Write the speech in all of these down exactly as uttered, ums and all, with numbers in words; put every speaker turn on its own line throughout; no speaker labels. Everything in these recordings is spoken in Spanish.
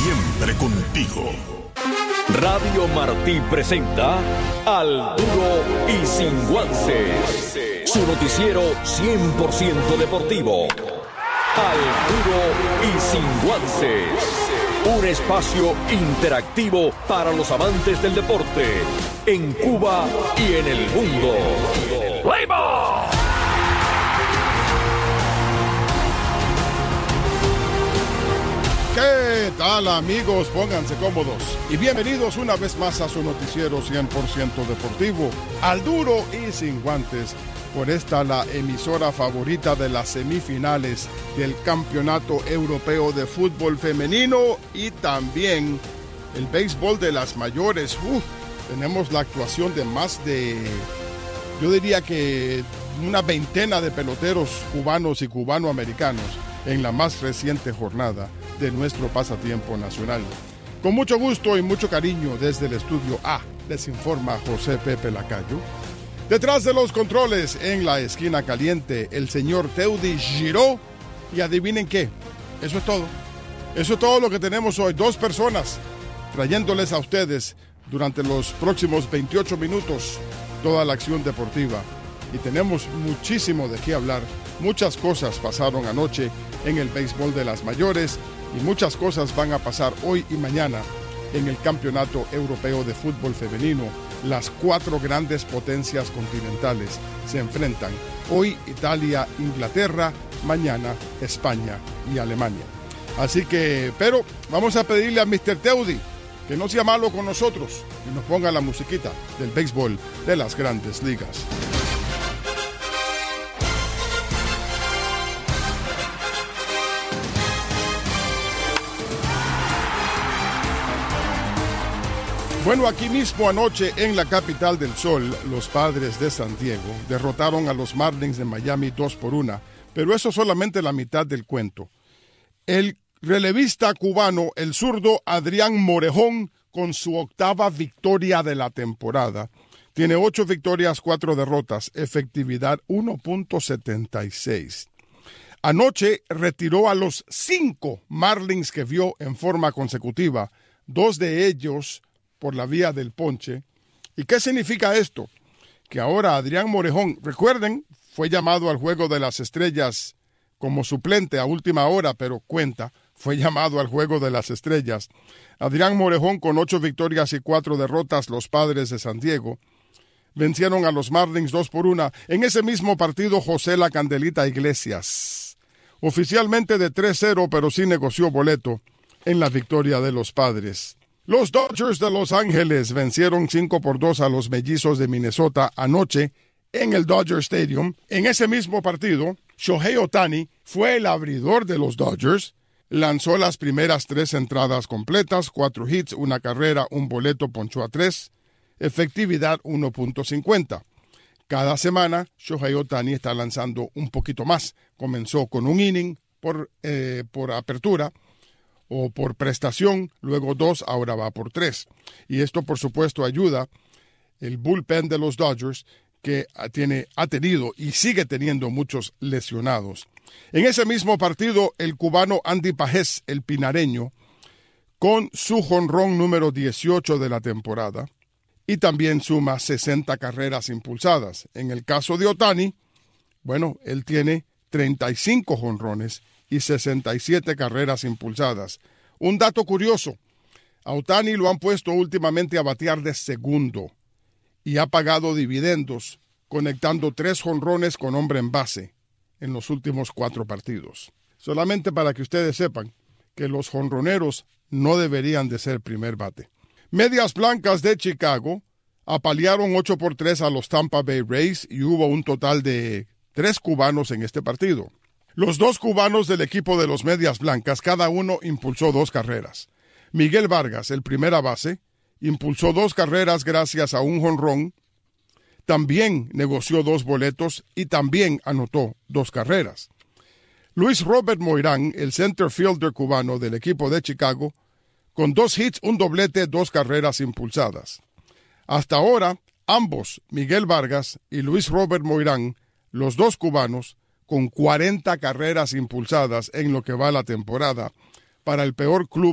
siempre contigo.
Radio Martí presenta Al Duro y Sin Guances, su noticiero cien por ciento deportivo. Al Duro y Sin Guances, un espacio interactivo para los amantes del deporte en Cuba y en el mundo. ¡Play-ball!
¿Qué tal, amigos? Pónganse cómodos y bienvenidos una vez más a su noticiero cien por ciento deportivo, Al Duro y Sin Guantes, por esta la emisora favorita de las semifinales del Campeonato Europeo de Fútbol Femenino y también el béisbol de las mayores. Uf, tenemos la actuación de más de, yo diría que una veintena de peloteros cubanos y cubanoamericanos en la más reciente jornada de nuestro pasatiempo nacional. Con mucho gusto y mucho cariño desde el estudio A, les informa José Pepe Lacayo. Detrás de los controles, en la esquina caliente, el señor Teudi Giró. Y adivinen qué, eso es todo. Eso es todo lo que tenemos hoy. Dos personas trayéndoles a ustedes durante los próximos veintiocho minutos toda la acción deportiva. Y tenemos muchísimo de qué hablar. Muchas cosas pasaron anoche en el béisbol de las mayores y muchas cosas van a pasar hoy y mañana en el Campeonato Europeo de Fútbol Femenino. Las cuatro grandes potencias continentales se enfrentan. Hoy Italia, Inglaterra, mañana España y Alemania. Así que, pero vamos a pedirle a mister Teudi que no sea malo con nosotros y nos ponga la musiquita del béisbol de las grandes ligas. Bueno, aquí mismo anoche en la capital del sol, los Padres de San Diego derrotaron a los Marlins de Miami dos por una, pero eso es solamente la mitad del cuento. El relevista cubano, el zurdo Adrián Morejón, con su octava victoria de la temporada, tiene ocho victorias, cuatro derrotas, efectividad uno punto setenta y seis. Anoche retiró a los cinco Marlins que vio en forma consecutiva, dos de ellos por la vía del ponche. ¿Y qué significa esto? Que ahora Adrián Morejón, recuerden, fue llamado al Juego de las Estrellas como suplente a última hora, pero cuenta, fue llamado al Juego de las Estrellas. Adrián Morejón, con ocho victorias y cuatro derrotas, los Padres de San Diego vencieron a los Marlins dos por una. En ese mismo partido, José La Candelita Iglesias, oficialmente de tres cero, pero sí negoció boleto en la victoria de los Padres. Los Dodgers de Los Ángeles vencieron cinco por dos a los Mellizos de Minnesota anoche en el Dodger Stadium. En ese mismo partido, Shohei Ohtani fue el abridor de los Dodgers. Lanzó las primeras tres entradas completas, cuatro hits, una carrera, un boleto, ponchó a tres. Efectividad uno punto cincuenta. Cada semana, Shohei Ohtani está lanzando un poquito más. Comenzó con un inning por, eh, por apertura o por prestación, luego dos, ahora va por tres. Y esto, por supuesto, ayuda el bullpen de los Dodgers, que tiene, ha tenido y sigue teniendo muchos lesionados. En ese mismo partido, el cubano Andy Pajés, el pinareño, con su jonrón número dieciocho de la temporada, y también suma sesenta carreras impulsadas. En el caso de Ohtani, bueno, él tiene treinta y cinco jonrones y sesenta y siete carreras impulsadas. Un dato curioso, a Ohtani lo han puesto últimamente a batear de segundo y ha pagado dividendos conectando tres jonrones con hombre en base en los últimos cuatro partidos. Solamente para que ustedes sepan que los jonroneros no deberían de ser primer bate. Medias Blancas de Chicago apalearon ocho por tres a los Tampa Bay Rays y hubo un total de tres cubanos en este partido. Los dos cubanos del equipo de los Medias Blancas, cada uno impulsó dos carreras. Miguel Vargas, el primera base, impulsó dos carreras gracias a un jonrón. También negoció dos boletos y también anotó dos carreras. Luis Robert Moirán, el center fielder cubano del equipo de Chicago, con dos hits, un doblete, dos carreras impulsadas. Hasta ahora, ambos, Miguel Vargas y Luis Robert Moirán, los dos cubanos, con cuarenta carreras impulsadas en lo que va la temporada, para el peor club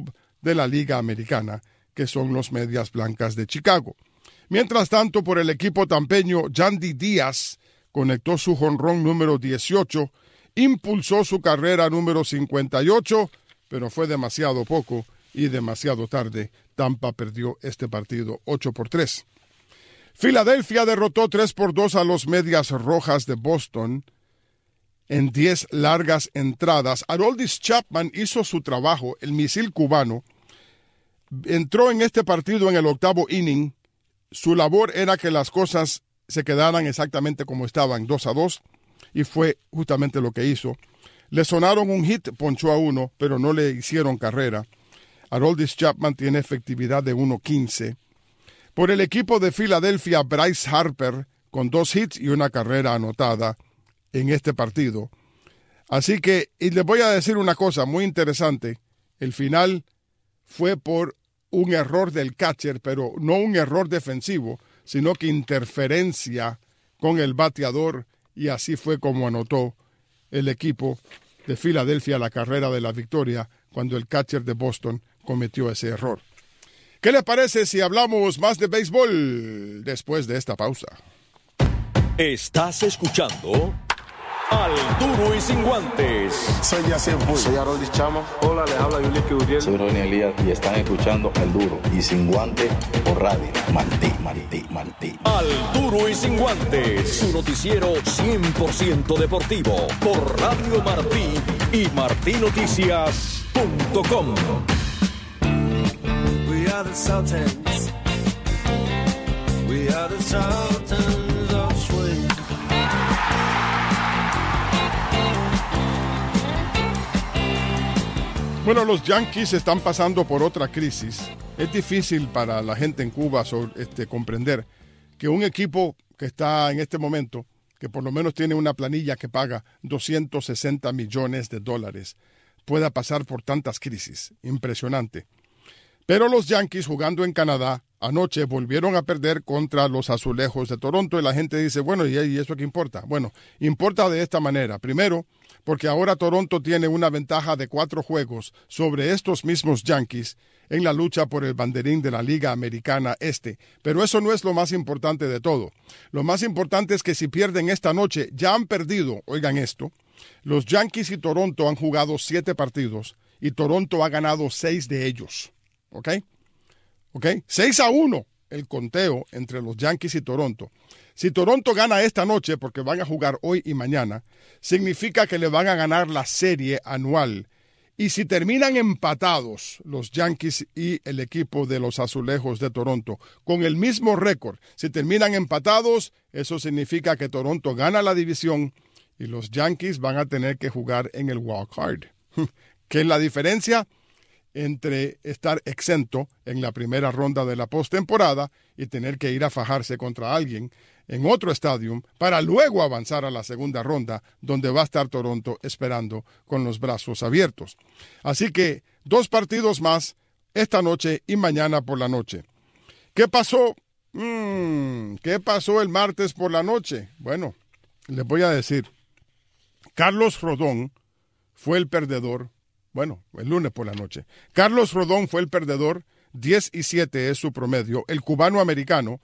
de la Liga Americana, que son los Medias Blancas de Chicago. Mientras tanto, por el equipo tampeño, Yandy Díaz conectó su jonrón número dieciocho, impulsó su carrera número cincuenta y ocho, pero fue demasiado poco y demasiado tarde. Tampa perdió este partido ocho por tres. Filadelfia derrotó tres por dos a los Medias Rojas de Boston en diez largas entradas. Aroldis Chapman hizo su trabajo, el misil cubano. Entró en este partido en el octavo inning. Su labor era que las cosas se quedaran exactamente como estaban, dos a dos, y fue justamente lo que hizo. Le sonaron un hit, ponchó a uno, pero no le hicieron carrera. Aroldis Chapman tiene efectividad de uno quince. Por el equipo de Filadelfia, Bryce Harper, con dos hits y una carrera anotada en este partido. Así que, y les voy a decir una cosa muy interesante, el final fue por un error del catcher, pero no un error defensivo, sino que interferencia con el bateador, y así fue como anotó el equipo de Filadelfia la carrera de la victoria cuando el catcher de Boston cometió ese error. ¿Qué les parece si hablamos más de béisbol después de esta pausa?
Estás escuchando Al Duro y Sin Guantes.
Soy Yacir Puy. Soy Aroldis Chamo. Hola, les habla Yuliki Uriel.
Soy Ronnie Elías y están escuchando Al Duro y Sin Guantes por Radio Martí, Martí, Martí.
Al Duro y Sin Guantes, su noticiero cien por ciento deportivo por Radio Martí y martí noticias punto com.
We are the Sultans. We are the Sultans of Swing.
Bueno, los Yankees están pasando por otra crisis. Es difícil para la gente en Cuba sobre, este, comprender que un equipo que está en este momento, que por lo menos tiene una planilla que paga doscientos sesenta millones de dólares, pueda pasar por tantas crisis. Impresionante. Pero los Yankees, jugando en Canadá, anoche volvieron a perder contra los Azulejos de Toronto, y la gente dice, bueno, ¿y eso qué importa? Bueno, importa de esta manera. Primero, porque ahora Toronto tiene una ventaja de cuatro juegos sobre estos mismos Yankees en la lucha por el banderín de la Liga Americana Este. Pero eso no es lo más importante de todo. Lo más importante es que si pierden esta noche, ya han perdido, oigan esto, los Yankees y Toronto han jugado siete partidos y Toronto ha ganado seis de ellos. ¿Ok? ¿Ok? seis a uno el conteo entre los Yankees y Toronto. Si Toronto gana esta noche, porque van a jugar hoy y mañana, significa que le van a ganar la serie anual. Y si terminan empatados los Yankees y el equipo de los Azulejos de Toronto con el mismo récord, si terminan empatados, eso significa que Toronto gana la división y los Yankees van a tener que jugar en el wild card. ¿Qué es la diferencia entre estar exento en la primera ronda de la postemporada y tener que ir a fajarse contra alguien en otro estadio para luego avanzar a la segunda ronda, donde va a estar Toronto esperando con los brazos abiertos? Así que dos partidos más esta noche y mañana por la noche. ¿Qué pasó? Mm, ¿Qué pasó el martes por la noche? Bueno, les voy a decir. Carlos Rodón fue el perdedor. Bueno, el lunes por la noche. Carlos Rodón fue el perdedor, diez y siete es su promedio. El cubano-americano,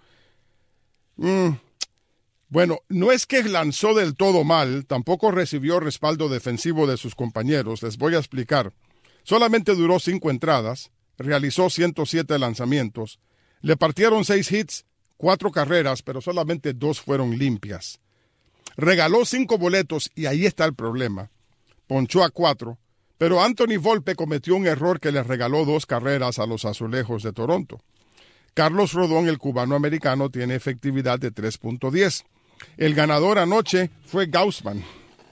mmm, bueno, no es que lanzó del todo mal, tampoco recibió respaldo defensivo de sus compañeros. Les voy a explicar. Solamente duró cinco entradas, realizó ciento siete lanzamientos, le partieron seis hits, cuatro carreras, pero solamente dos fueron limpias. Regaló cinco boletos y ahí está el problema. Ponchó a cuatro. Pero Anthony Volpe cometió un error que le regaló dos carreras a los Azulejos de Toronto. Carlos Rodón, el cubano-americano, tiene efectividad de tres punto diez. El ganador anoche fue Gausman.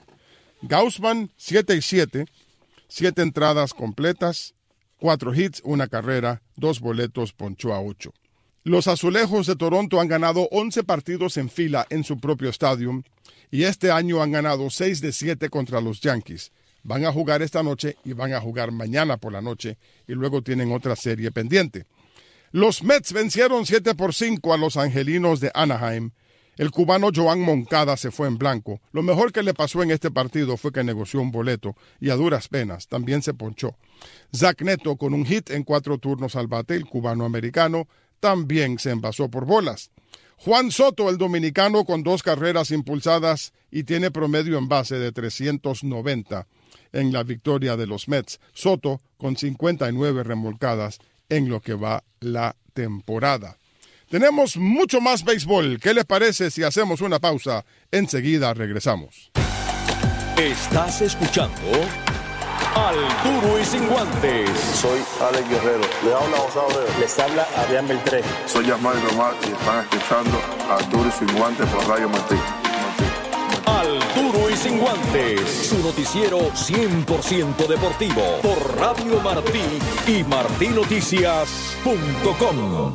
Gausman, siete y siete, siete entradas completas, cuatro hits, una carrera, dos boletos, ponchó a ocho. Los Azulejos de Toronto han ganado once partidos en fila en su propio estadio y este año han ganado seis de siete contra los Yankees. Van a jugar esta noche y van a jugar mañana por la noche y luego tienen otra serie pendiente. Los Mets vencieron siete por cinco a los Angelinos de Anaheim El cubano Joan Moncada se fue en blanco. Lo mejor que le pasó en este partido fue que negoció un boleto y a duras penas también se ponchó. Zach Neto, con un hit en cuatro turnos al bate, el cubano americano, también se envasó por bolas. Juan Soto, el dominicano, con dos carreras impulsadas y tiene promedio en base de trescientos noventa en la victoria de los Mets. Soto con cincuenta y nueve remolcadas en lo que va la temporada. Tenemos mucho más béisbol. ¿Qué les parece si hacemos una pausa? Enseguida regresamos.
Estás escuchando Al Duro y Sin Guantes.
Soy Alex Guerrero. Le habla José Abreu.
Les habla Adrián Beltré.
Soy Yasmay Román y están escuchando Al Duro y Sin Guantes por Radio Martí.
Al Duro y Sin Guantes, su noticiero cien por ciento deportivo por Radio Martí y martí noticias punto com.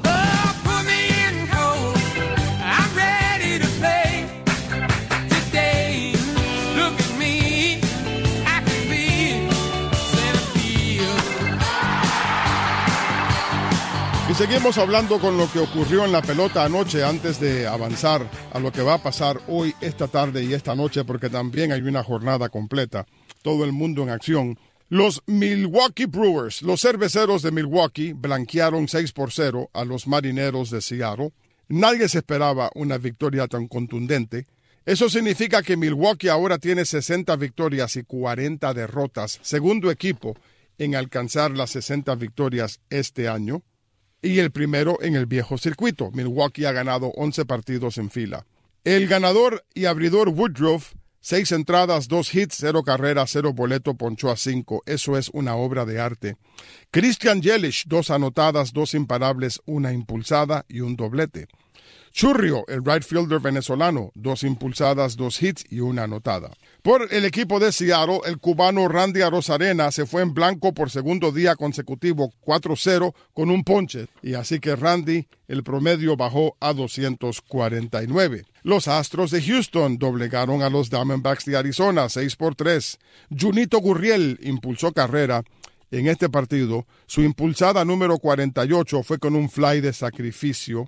Y seguimos hablando con lo que ocurrió en la pelota anoche antes de avanzar a lo que va a pasar hoy, esta tarde y esta noche, porque también hay una jornada completa. Todo el mundo en acción. Los Milwaukee Brewers, los cerveceros de Milwaukee, blanquearon seis por cero a los Marineros de Seattle. Nadie se esperaba una victoria tan contundente. Eso significa que Milwaukee ahora tiene sesenta victorias y cuarenta derrotas, segundo equipo en alcanzar las sesenta victorias este año. Y el primero en el viejo circuito. Milwaukee ha ganado once partidos en fila. El ganador y abridor Woodruff, seis entradas, dos hits, cero carreras, cero boleto, ponchó a cinco. Eso es una obra de arte. Christian Yelich, dos anotadas, dos imparables, una impulsada y un doblete. Churrio, el right fielder venezolano, dos impulsadas, dos hits y una anotada. Por el equipo de Seattle, el cubano Randy Arozarena se fue en blanco por segundo día consecutivo, cuatro cero con un ponche. Y así que Randy, el promedio bajó a doscientos cuarenta y nueve. Los Astros de Houston doblegaron a los Diamondbacks de Arizona, seis por tres. Junito Gurriel impulsó carrera en este partido. Su impulsada número cuarenta y ocho fue con un fly de sacrificio.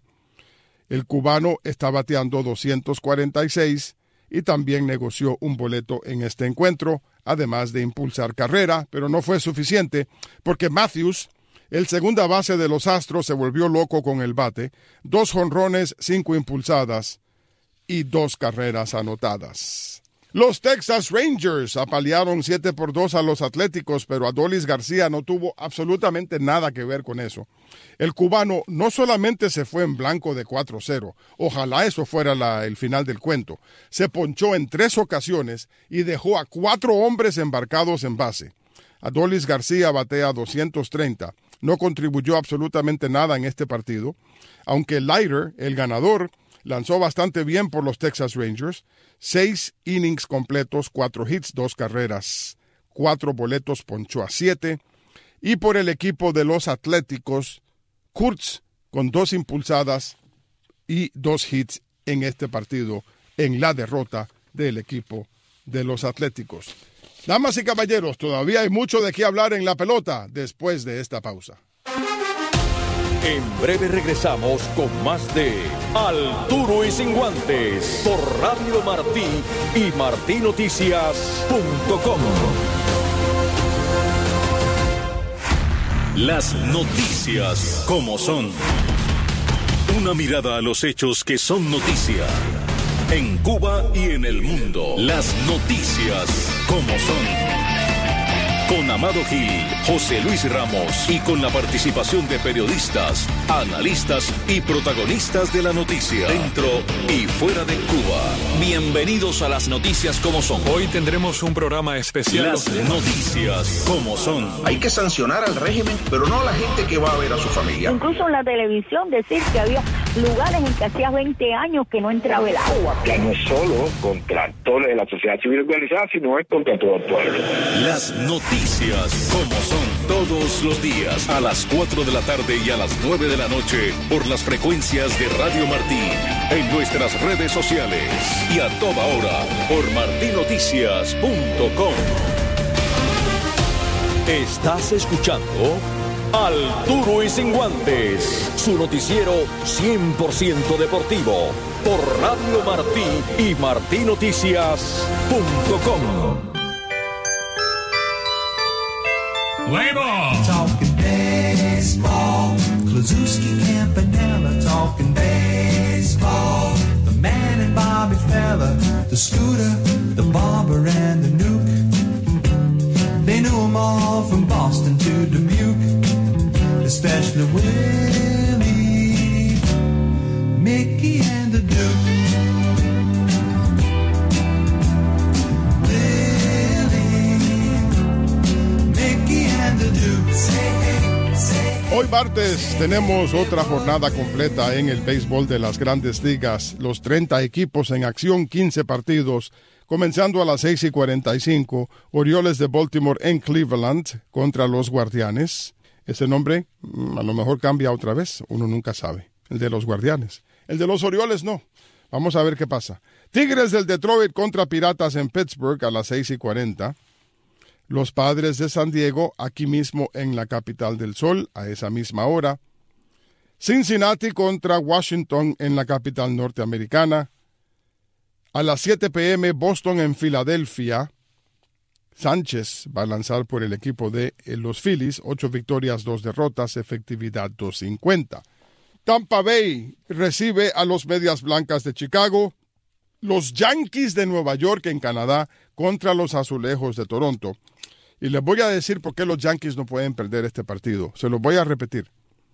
El cubano está bateando doscientos cuarenta y seis y también negoció un boleto en este encuentro, además de impulsar carrera, pero no fue suficiente porque Matthews, el segunda base de los Astros, se volvió loco con el bate, dos jonrones, cinco impulsadas y dos carreras anotadas. Los Texas Rangers apalearon siete por dos a los Atléticos, pero Adolis García no tuvo absolutamente nada que ver con eso. El cubano no solamente se fue en blanco de cuatro cero, ojalá eso fuera la, el final del cuento, se ponchó en tres ocasiones y dejó a cuatro hombres embarcados en base. Adolis García batea doscientos treinta, no contribuyó absolutamente nada en este partido, aunque Leiter, el ganador, lanzó bastante bien por los Texas Rangers, seis innings completos, cuatro hits, dos carreras, cuatro boletos, ponchó a siete. Y por el equipo de los Atléticos, Kurtz con dos impulsadas y dos hits en este partido, en la derrota del equipo de los Atléticos. Damas y caballeros, todavía hay mucho de qué hablar en la pelota después de esta pausa.
En breve regresamos con más de Al Duro y Sin Guantes por Radio Martí y martí noticias punto com.
Las noticias como son. Una mirada a los hechos que son noticia. En Cuba y en el mundo. Las noticias como son. Con Amado Gil, José Luis Ramos y con la participación de periodistas, analistas y protagonistas de la noticia, dentro y fuera de Cuba. Bienvenidos a las noticias como son.
Hoy tendremos un programa especial.
Las noticias como son.
Hay que sancionar al régimen, pero no a la gente que va a ver a su familia.
Incluso en la televisión decir que había lugares en que hacía veinte años que no entraba el agua.
Ya no es solo contra actores de la sociedad civil organizada, sino es contra todo el pueblo.
Las noticias como son, todos los días a las cuatro de la tarde y a las nueve de la noche por las frecuencias de Radio Martí, en nuestras redes sociales y a toda hora por martí noticias punto com.
Estás escuchando Al Duro y Sin Guantes, su noticiero cien por ciento deportivo, por Radio Martí y martí noticias punto com.
Play ball. Talking baseball. Kluszewski, Campanella talking baseball. The man and Bobby Fella, the Scooter, the Barber and the Nuke. They knew them all from Boston to Dubuque, especially Willie, Mickey and the Duke.
Hoy martes tenemos otra jornada completa en el béisbol de las Grandes Ligas. Los treinta equipos en acción, quince partidos, comenzando a las seis y cuarenta y cinco. Orioles de Baltimore en Cleveland contra los Guardianes. Ese nombre a lo mejor cambia otra vez, uno nunca sabe. El de los Guardianes. El de los Orioles no. Vamos a ver qué pasa. Tigres del Detroit contra Piratas en Pittsburgh a las seis y cuarenta. Los Padres de San Diego, aquí mismo en la capital del sol, a esa misma hora. Cincinnati contra Washington en la capital norteamericana. A las siete p m, Boston en Filadelfia. Sánchez va a lanzar por el equipo de los Phillies, ocho victorias, dos derrotas, efectividad dos cincuenta. Tampa Bay recibe a los Medias Blancas de Chicago. Los Yankees de Nueva York en Canadá contra los Azulejos de Toronto. Y les voy a decir por qué los Yankees no pueden perder este partido. Se los voy a repetir.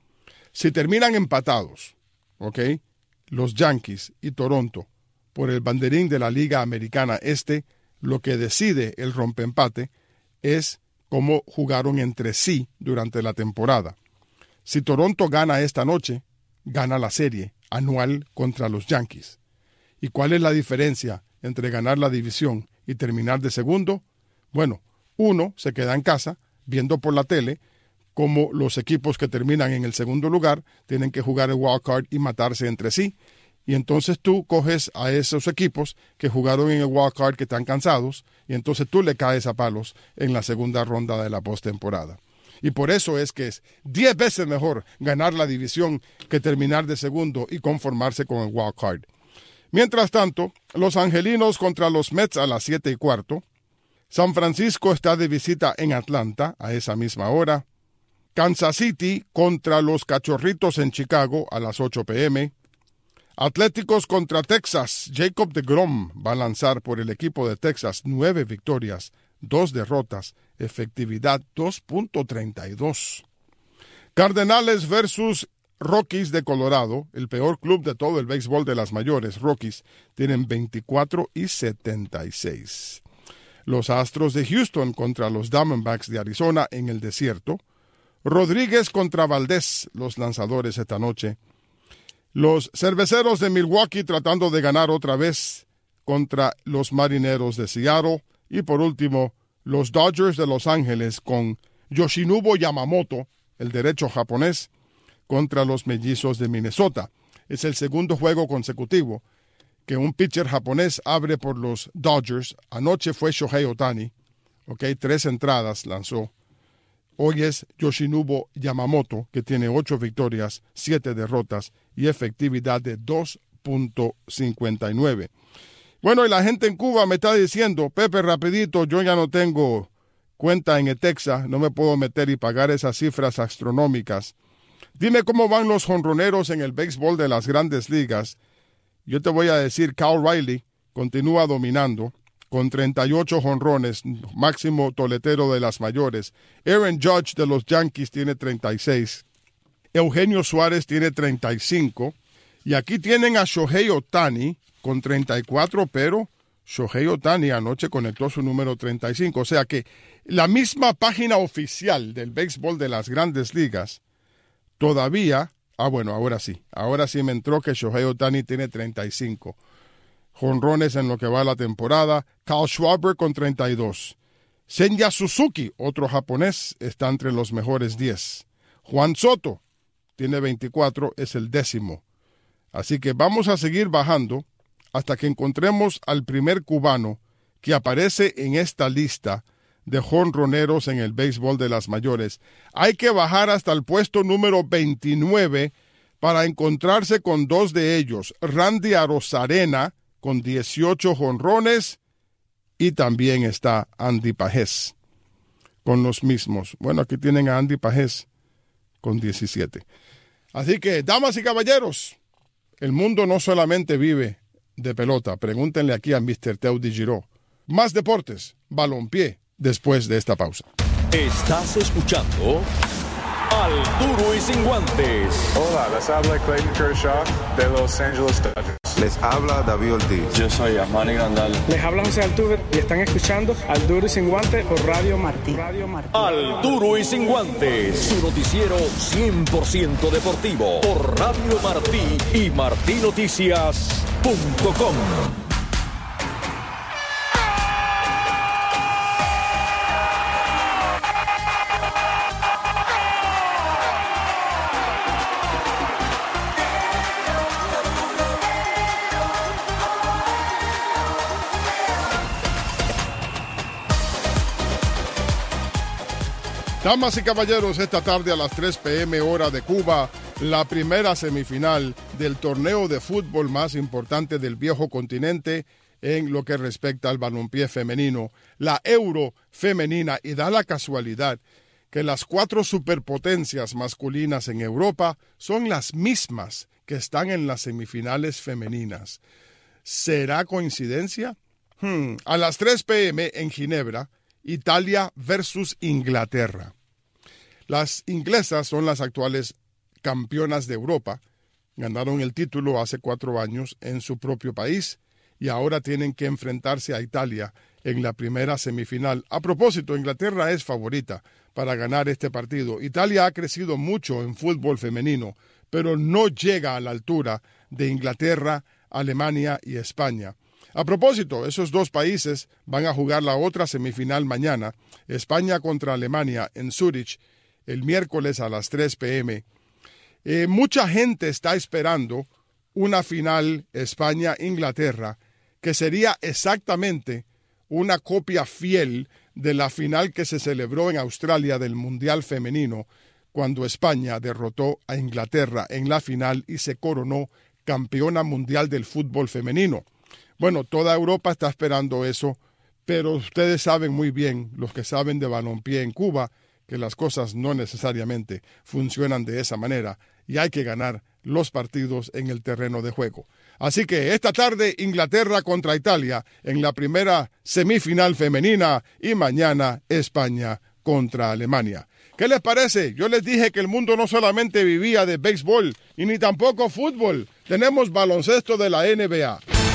Si terminan empatados, ¿ok? Los Yankees y Toronto por el banderín de la Liga Americana Este, lo que decide el rompeempate es cómo jugaron entre sí durante la temporada. Si Toronto gana esta noche, gana la serie anual contra los Yankees. ¿Y cuál es la diferencia entre ganar la división y terminar de segundo? Bueno, uno se queda en casa viendo por la tele cómo los equipos que terminan en el segundo lugar tienen que jugar el wild card y matarse entre sí. Y entonces tú coges a esos equipos que jugaron en el wild card que están cansados y entonces tú le caes a palos en la segunda ronda de la postemporada. Y por eso es que es diez veces mejor ganar la división que terminar de segundo y conformarse con el wild card. Mientras tanto, los angelinos contra los Mets a las siete y cuarto. San Francisco está de visita en Atlanta a esa misma hora. Kansas City contra los Cachorritos en Chicago a las ocho p m Atléticos contra Texas. Jacob deGrom va a lanzar por el equipo de Texas, nueve victorias, dos derrotas, efectividad dos punto treinta y dos. Cardenales versus Rockies de Colorado, el peor club de todo el béisbol de las mayores. Rockies tienen veinticuatro y setenta y seis. Los Astros de Houston contra los Diamondbacks de Arizona en el desierto. Rodríguez contra Valdés, los lanzadores esta noche. Los Cerveceros de Milwaukee tratando de ganar otra vez contra los Marineros de Seattle. Y por último, los Dodgers de Los Ángeles con Yoshinobu Yamamoto, el derecho japonés, contra los Mellizos de Minnesota. Es el segundo juego consecutivo que un pitcher japonés abre por los Dodgers. Anoche fue Shohei Ohtani, okay, tres entradas lanzó. Hoy es Yoshinobu Yamamoto, que tiene ocho victorias, siete derrotas y efectividad de dos punto cincuenta y nueve. Bueno, y la gente en Cuba me está diciendo, Pepe, rapidito, yo ya no tengo cuenta en Etexa, no me puedo meter y pagar esas cifras astronómicas. Dime cómo van los jonroneros en el béisbol de las Grandes Ligas. Yo te voy a decir, Cal Riley continúa dominando con treinta y ocho jonrones, máximo toletero de las mayores. Aaron Judge de los Yankees tiene treinta y seis. Eugenio Suárez tiene treinta y cinco. Y aquí tienen a Shohei Ohtani con treinta y cuatro, pero Shohei Ohtani anoche conectó su número treinta y cinco. O sea que la misma página oficial del béisbol de las Grandes Ligas todavía... Ah, bueno, ahora sí. Ahora sí me entró que Shohei Ohtani tiene treinta y cinco jonrones en lo que va la temporada. Kyle Schwarber con treinta y dos. Seiya Suzuki, otro japonés, está entre los mejores diez. Juan Soto tiene veinticuatro, es el décimo. Así que vamos a seguir bajando hasta que encontremos al primer cubano que aparece en esta lista de jonroneros en el béisbol de las mayores. Hay que bajar hasta el puesto número veintinueve para encontrarse con dos de ellos, Randy Arozarena con dieciocho jonrones y también está Andy Pajés con los mismos. Bueno, aquí tienen a Andy Pajés con diecisiete. Así que, damas y caballeros, el mundo no solamente vive de pelota. Pregúntenle aquí a mister Teudi Giró. Más deportes, balompié, después de esta pausa.
Estás escuchando Al Duro y Sin Guantes.
Hola, les habla Clayton Kershaw de Los Angeles Dodgers.
Les habla David Ortiz.
Yo soy Armani Grandal.
Les habla José Altuve y están escuchando Al Duro y Sin Guantes por Radio Martí. Radio Martí.
Al Duro y Sin Guantes, su noticiero cien por ciento deportivo por Radio Martí y martí noticias punto com.
Damas y caballeros, esta tarde a las tres p m hora de Cuba, la primera semifinal del torneo de fútbol más importante del viejo continente en lo que respecta al balompié femenino, la Euro femenina, y da la casualidad que las cuatro superpotencias masculinas en Europa son las mismas que están en las semifinales femeninas. ¿Será coincidencia? Hmm. A las tres p m en Ginebra, Italia versus Inglaterra. Las inglesas son las actuales campeonas de Europa. Ganaron el título hace cuatro años en su propio país y ahora tienen que enfrentarse a Italia en la primera semifinal. A propósito, Inglaterra es favorita para ganar este partido. Italia ha crecido mucho en fútbol femenino, pero no llega a la altura de Inglaterra, Alemania y España. A propósito, esos dos países van a jugar la otra semifinal mañana, España contra Alemania en Zúrich, el miércoles a las tres p m Eh, mucha gente está esperando una final España-Inglaterra, que sería exactamente una copia fiel de la final que se celebró en Australia del Mundial Femenino, cuando España derrotó a Inglaterra en la final y se coronó campeona mundial del fútbol femenino. Bueno, toda Europa está esperando eso, pero ustedes saben muy bien, los que saben de balompié en Cuba, que las cosas no necesariamente funcionan de esa manera y hay que ganar los partidos en el terreno de juego. Así que esta tarde Inglaterra contra Italia en la primera semifinal femenina y mañana España contra Alemania. ¿Qué les parece? Yo les dije que el mundo no solamente vivía de béisbol y ni tampoco fútbol. Tenemos baloncesto de la N B A.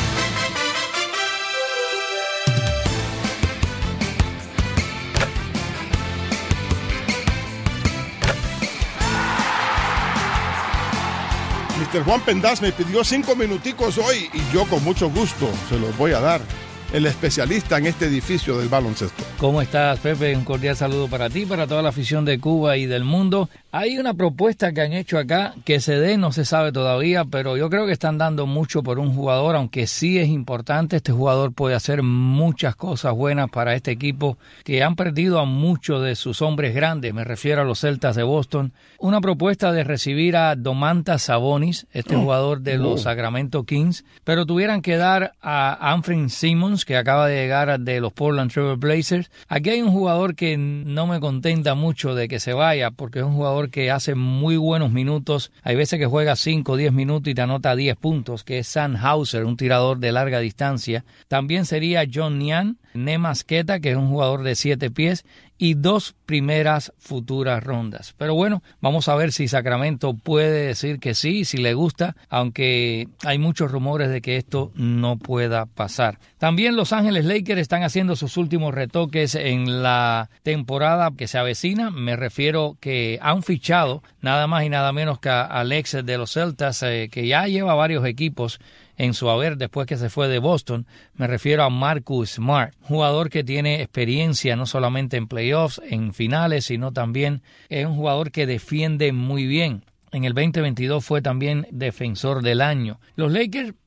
mister Juan Pendaz me pidió cinco minuticos hoy y yo con mucho gusto se los voy a dar. El especialista en este edificio del baloncesto.
¿Cómo estás, Pepe? Un cordial saludo para ti, para toda la afición de Cuba y del mundo. Hay una propuesta que han hecho acá que se dé, no se sabe todavía, pero yo creo que están dando mucho por un jugador, aunque sí es importante. Este jugador puede hacer muchas cosas buenas para este equipo que han perdido a muchos de sus hombres grandes. Me refiero a los Celtas de Boston. Una propuesta de recibir a Domantas Sabonis, este oh. jugador de los oh. Sacramento Kings, pero tuvieran que dar a Anfernee Simons, que acaba de llegar de los Portland Trail Blazers. Aquí hay un jugador que no me contenta mucho de que se vaya, porque es un jugador que hace muy buenos minutos. Hay veces que juega cinco o diez minutos y te anota diez puntos, que es Sam Hauser, un tirador de larga distancia. También sería John Nian, Nemas Queta, que es un jugador de siete pies, y dos primeras futuras rondas. Pero bueno, vamos a ver si Sacramento puede decir que sí, si le gusta, aunque hay muchos rumores de que esto no pueda pasar. También Los Ángeles Lakers están haciendo sus últimos retoques en la temporada que se avecina. Me refiero que han fichado nada más y nada menos que al ex de los Celtas, eh, que ya lleva varios equipos en su haber después que se fue de Boston. Me refiero a Marcus Smart, jugador que tiene experiencia no solamente en playoffs, en finales, sino también es un jugador que defiende muy bien. En el veinte veintidós fue también defensor del año. Los Lakers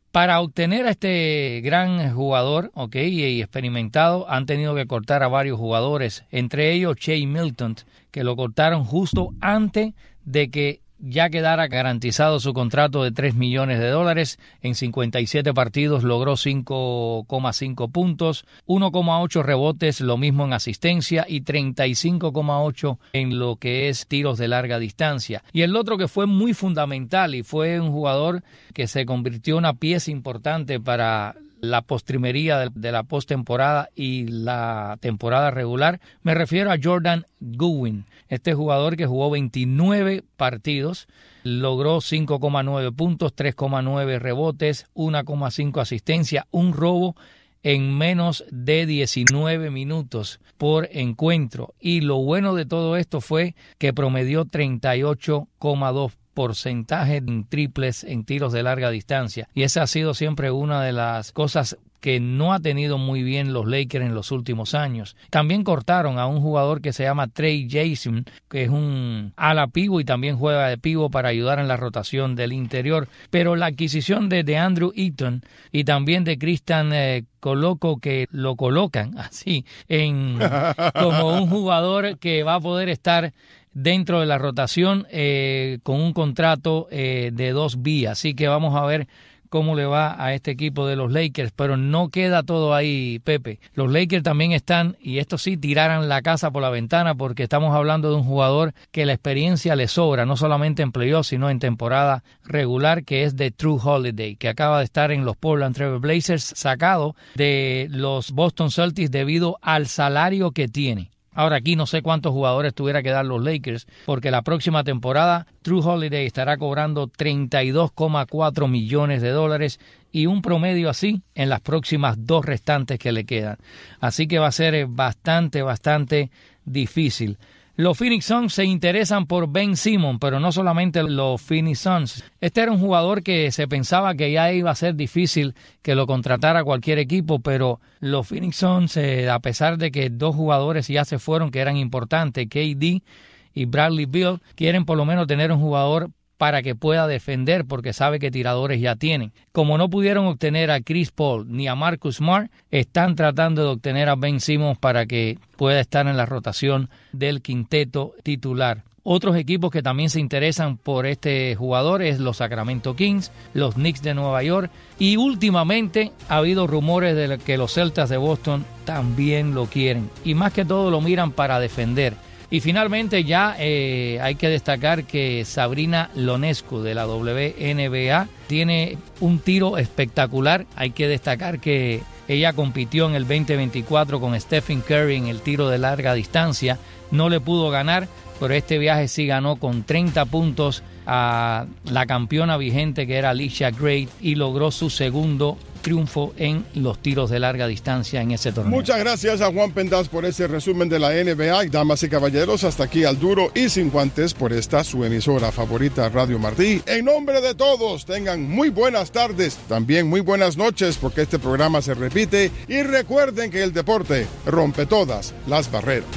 Para obtener a este gran jugador, ok, y experimentado, han tenido que cortar a varios jugadores, entre ellos Shea Milton, que lo cortaron justo antes de que ya quedara garantizado su contrato de tres millones de dólares. En cincuenta y siete partidos logró cinco coma cinco puntos, uno coma ocho rebotes, lo mismo en asistencia y treinta y cinco coma ocho en lo que es tiros de larga distancia. Y el otro que fue muy fundamental y fue un jugador que se convirtió en una pieza importante para la postrimería de, de la postemporada y la temporada regular, me refiero a Jordan Goodwin, este jugador que jugó veintinueve partidos, logró cinco coma nueve puntos, tres coma nueve rebotes, uno coma cinco asistencia, un robo en menos de diecinueve minutos por encuentro. Y lo bueno de todo esto fue que promedió treinta y ocho coma dos porcentaje en triples en tiros de larga distancia, y esa ha sido siempre una de las cosas que no ha tenido muy bien los Lakers en los últimos años. También cortaron a un jugador que se llama Trey Jason, que es un ala pivo y también juega de pivo para ayudar en la rotación del interior, pero la adquisición de, de Andrew Eaton y también de Christian eh, Coloco, que lo colocan así en como un jugador que va a poder estar dentro de la rotación eh, con un contrato eh, de dos vías. Así que vamos a ver cómo le va a este equipo de los Lakers, pero no queda todo ahí, Pepe. Los Lakers también están, y esto sí, tiraran la casa por la ventana, porque estamos hablando de un jugador que la experiencia le sobra, no solamente en playoffs, sino en temporada regular, que es de True Holiday, que acaba de estar en los Portland Trail Blazers, sacado de los Boston Celtics debido al salario que tiene. Ahora aquí no sé cuántos jugadores tuviera que dar los Lakers, porque la próxima temporada True Holiday estará cobrando treinta y dos coma cuatro millones de dólares y un promedio así en las próximas dos restantes que le quedan. Así que va a ser bastante, bastante difícil. Los Phoenix Suns se interesan por Ben Simmons, pero no solamente los Phoenix Suns. Este era un jugador que se pensaba que ya iba a ser difícil que lo contratara cualquier equipo, pero los Phoenix Suns, eh, a pesar de que dos jugadores ya se fueron que eran importantes, K D y Bradley Beal, quieren por lo menos tener un jugador para que pueda defender, porque sabe que tiradores ya tienen. Como no pudieron obtener a Chris Paul ni a Marcus Smart, están tratando de obtener a Ben Simmons para que pueda estar en la rotación del quinteto titular. Otros equipos que también se interesan por este jugador es los Sacramento Kings, los Knicks de Nueva York, y últimamente ha habido rumores de que los Celtics de Boston también lo quieren, y más que todo lo miran para defender. Y finalmente ya eh, hay que destacar que Sabrina Ionescu de la W N B A tiene un tiro espectacular. Hay que destacar que ella compitió en el veinte veinticuatro con Stephen Curry en el tiro de larga distancia. No le pudo ganar, pero este viaje sí ganó con treinta puntos a la campeona vigente que era Alicia Gray y logró su segundo triunfo en los tiros de larga distancia en ese torneo.
Muchas gracias a Juan Pendas por ese resumen de la N B A. Y damas y caballeros, hasta aquí al duro y sin guantes por esta su emisora favorita, Radio Martí. En nombre de todos, tengan muy buenas tardes, también muy buenas noches, porque este programa se repite. Y recuerden que el deporte rompe todas las barreras.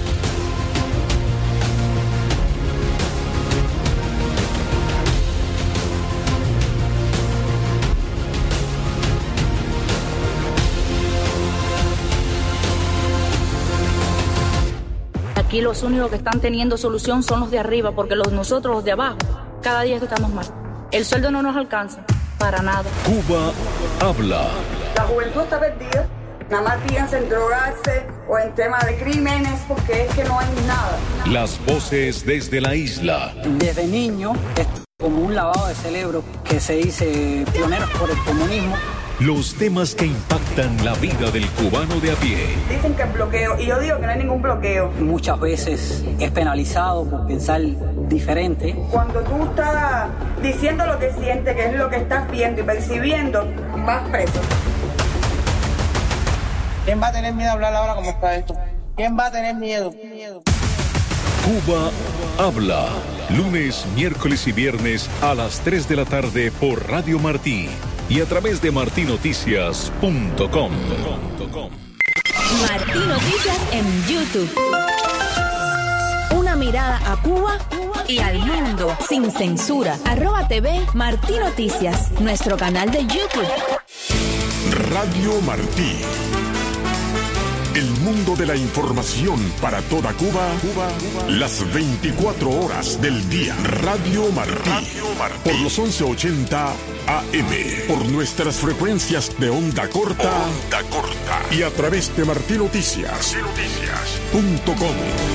Aquí los únicos que están teniendo solución son los de arriba, porque los nosotros, los de abajo, cada día estamos mal. El sueldo no nos alcanza, para nada.
Cuba habla.
La juventud está perdida, nada más piensa en drogarse o en temas de crímenes, porque es que no hay nada.
Las voces desde la isla.
Desde niño es como un lavado de cerebro que se dice pioneros por el comunismo.
Los temas que impactan la vida del cubano de a pie.
Dicen que el bloqueo, y yo digo que no hay ningún bloqueo.
Muchas veces es penalizado por pensar diferente.
Cuando tú estás diciendo lo que sientes, que es lo que estás viendo y percibiendo, vas preso.
¿Quién va a tener miedo a hablar ahora como está esto? ¿Quién va a tener miedo? miedo?
Cuba habla. Lunes, miércoles y viernes a las tres de la tarde por Radio Martí. Y a través de martí noticias punto com.
Martí Noticias en YouTube. Una mirada mirada a Cuba y al mundo sin censura. Arroba T V Martí Noticias, nuestro canal de YouTube.
Radio Martí. El mundo de la información para toda Cuba, Cuba, Cuba, las veinticuatro horas del día. Radio Martí. Radio Martí. Por los once ochenta A M. Por nuestras frecuencias de onda corta. Onda corta. Y a través de Martí Noticias. Noticias. Punto com.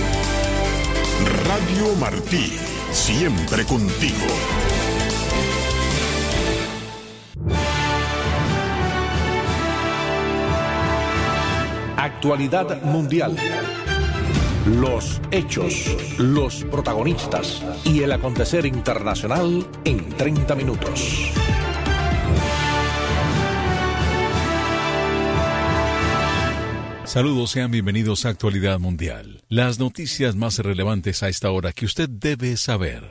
Radio Martí. Siempre contigo.
Actualidad mundial. Los hechos, los protagonistas y el acontecer internacional en treinta minutos.
Saludos, sean bienvenidos a Actualidad Mundial. Las noticias más relevantes a esta hora que usted debe saber.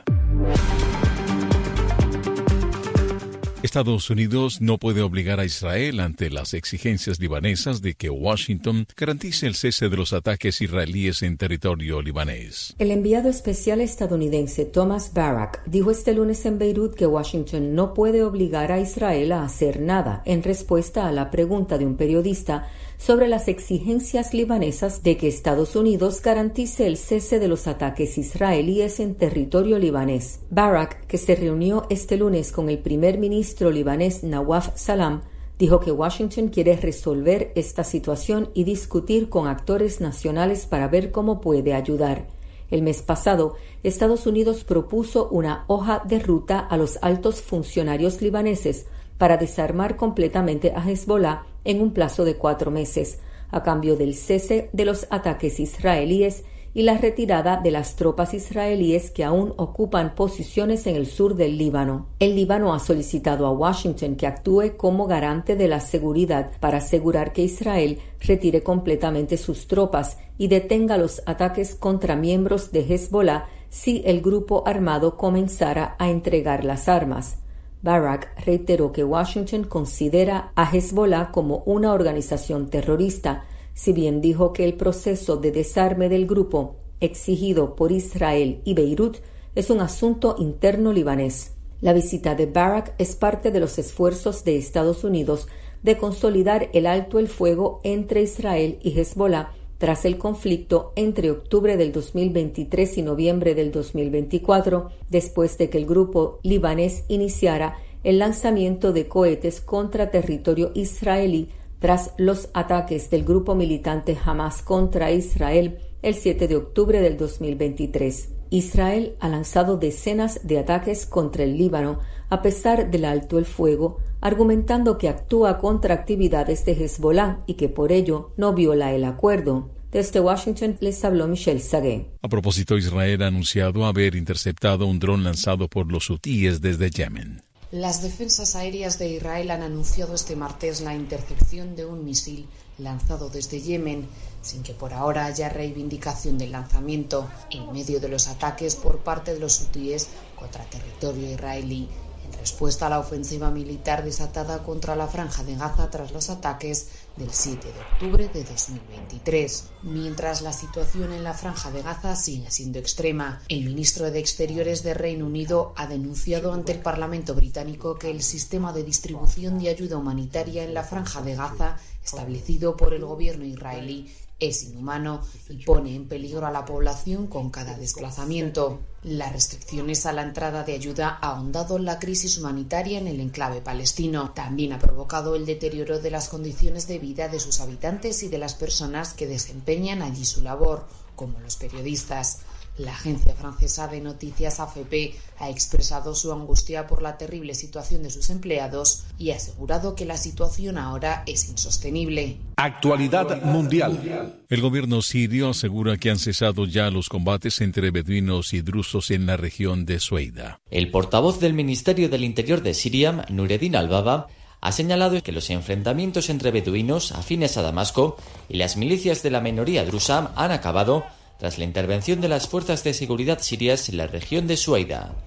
Estados Unidos no puede obligar a Israel ante las exigencias libanesas de que Washington garantice el cese de los ataques israelíes en territorio libanés.
El enviado especial estadounidense Thomas Barak dijo este lunes en Beirut que Washington no puede obligar a Israel a hacer nada en respuesta a la pregunta de un periodista sobre las exigencias libanesas de que Estados Unidos garantice el cese de los ataques israelíes en territorio libanés. Barak, que se reunió este lunes con el primer ministro libanés Nawaf Salam, dijo que Washington quiere resolver esta situación y discutir con actores nacionales para ver cómo puede ayudar. El mes pasado, Estados Unidos propuso una hoja de ruta a los altos funcionarios libaneses para desarmar completamente a Hezbollah en un plazo de cuatro meses, a cambio del cese de los ataques israelíes y la retirada de las tropas israelíes que aún ocupan posiciones en el sur del Líbano. El Líbano ha solicitado a Washington que actúe como garante de la seguridad para asegurar que Israel retire completamente sus tropas y detenga los ataques contra miembros de Hezbollah si el grupo armado comenzara a entregar las armas. Barak reiteró que Washington considera a Hezbollah como una organización terrorista, si bien dijo que el proceso de desarme del grupo, exigido por Israel y Beirut, es un asunto interno libanés. La visita de Barak es parte de los esfuerzos de Estados Unidos de consolidar el alto el fuego entre Israel y Hezbollah tras el conflicto entre octubre del dos mil veintitrés y noviembre del dos mil veinticuatro, después de que el grupo libanés iniciara el lanzamiento de cohetes contra territorio israelí tras los ataques del grupo militante Hamas contra Israel el siete de octubre del dos mil veintitrés. Israel ha lanzado decenas de ataques contra el Líbano a pesar del alto el fuego, argumentando que actúa contra actividades de Hezbollah y que por ello no viola el acuerdo. Desde Washington les habló Michelle Sagué.
A propósito, Israel ha anunciado haber interceptado un dron lanzado por los hutíes desde Yemen.
Las defensas aéreas de Israel han anunciado este martes la intercepción de un misil lanzado desde Yemen, sin que por ahora haya reivindicación del lanzamiento, en medio de los ataques por parte de los hutíes contra territorio israelí, en respuesta a la ofensiva militar desatada contra la Franja de Gaza tras los ataques del siete de octubre de dos mil veintitrés. Mientras la situación en la Franja de Gaza sigue siendo extrema, el ministro de Exteriores de Reino Unido ha denunciado ante el Parlamento británico que el sistema de distribución de ayuda humanitaria en la Franja de Gaza, establecido por el gobierno israelí, es inhumano y pone en peligro a la población con cada desplazamiento. Las restricciones a la entrada de ayuda han ahondado la crisis humanitaria en el enclave palestino. También ha provocado el deterioro de las condiciones de vida de sus habitantes y de las personas que desempeñan allí su labor, como los periodistas. La agencia francesa de noticias A F P ha expresado su angustia por la terrible situación de sus empleados y ha asegurado que la situación ahora es insostenible.
Actualidad mundial.
El gobierno sirio asegura que han cesado ya los combates entre beduinos y drusos en la región de Sueida.
El portavoz del Ministerio del Interior de Siria, Nureddin al-Baba, ha señalado que los enfrentamientos entre beduinos afines a Damasco y las milicias de la minoría drusa han acabado tras la intervención de las fuerzas de seguridad sirias en la región de Sueida.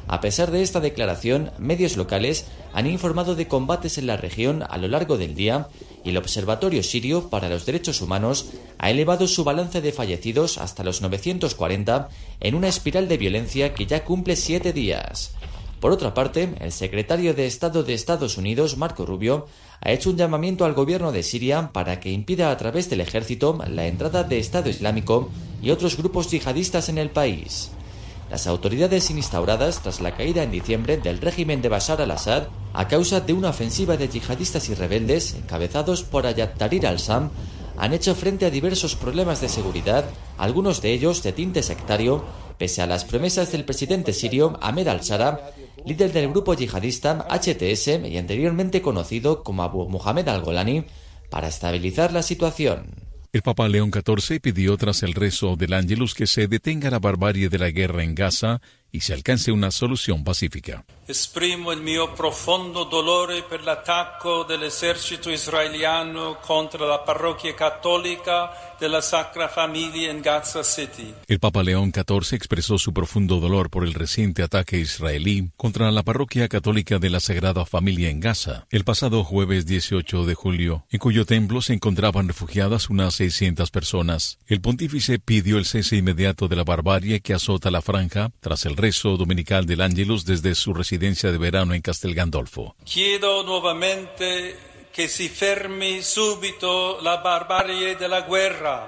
A pesar de esta declaración, medios locales han informado de combates en la región a lo largo del día y el Observatorio Sirio para los Derechos Humanos ha elevado su balance de fallecidos hasta los novecientos cuarenta en una espiral de violencia que ya cumple siete días. Por otra parte, el secretario de Estado de Estados Unidos, Marco Rubio, ha hecho un llamamiento al gobierno de Siria para que impida a través del ejército la entrada de Estado Islámico y otros grupos yihadistas en el país. Las autoridades instauradas tras la caída en diciembre del régimen de Bashar al-Assad a causa de una ofensiva de yihadistas y rebeldes encabezados por Ayat Tahrir al-Sham han hecho frente a diversos problemas de seguridad, algunos de ellos de tinte sectario, pese a las promesas del presidente sirio Ahmed al-Shara, líder del grupo yihadista H T S y anteriormente conocido como Abu Muhammad al-Golani, para estabilizar la situación.
El Papa León catorce pidió tras el rezo del Ángelus que se detenga la barbarie de la guerra en Gaza y se alcance una solución pacífica.
Esprimo il mio profondo dolore per l'attacco dell'esercito israeliano contro la parroquia cattolica della Sacra Familia en Gaza City.
El Papa León catorce expresó su profundo dolor por el reciente ataque israelí contra la parroquia católica de la Sagrada Familia en Gaza, el pasado jueves dieciocho de julio, en cuyo templo se encontraban refugiadas unas seiscientas personas. El pontífice pidió el cese inmediato de la barbarie que azota la franja tras el rezo dominical del Ángelus desde su residencia de verano en Castel Gandolfo.
Chiedo nuovamente che si fermi subito la barbarie de la guerra.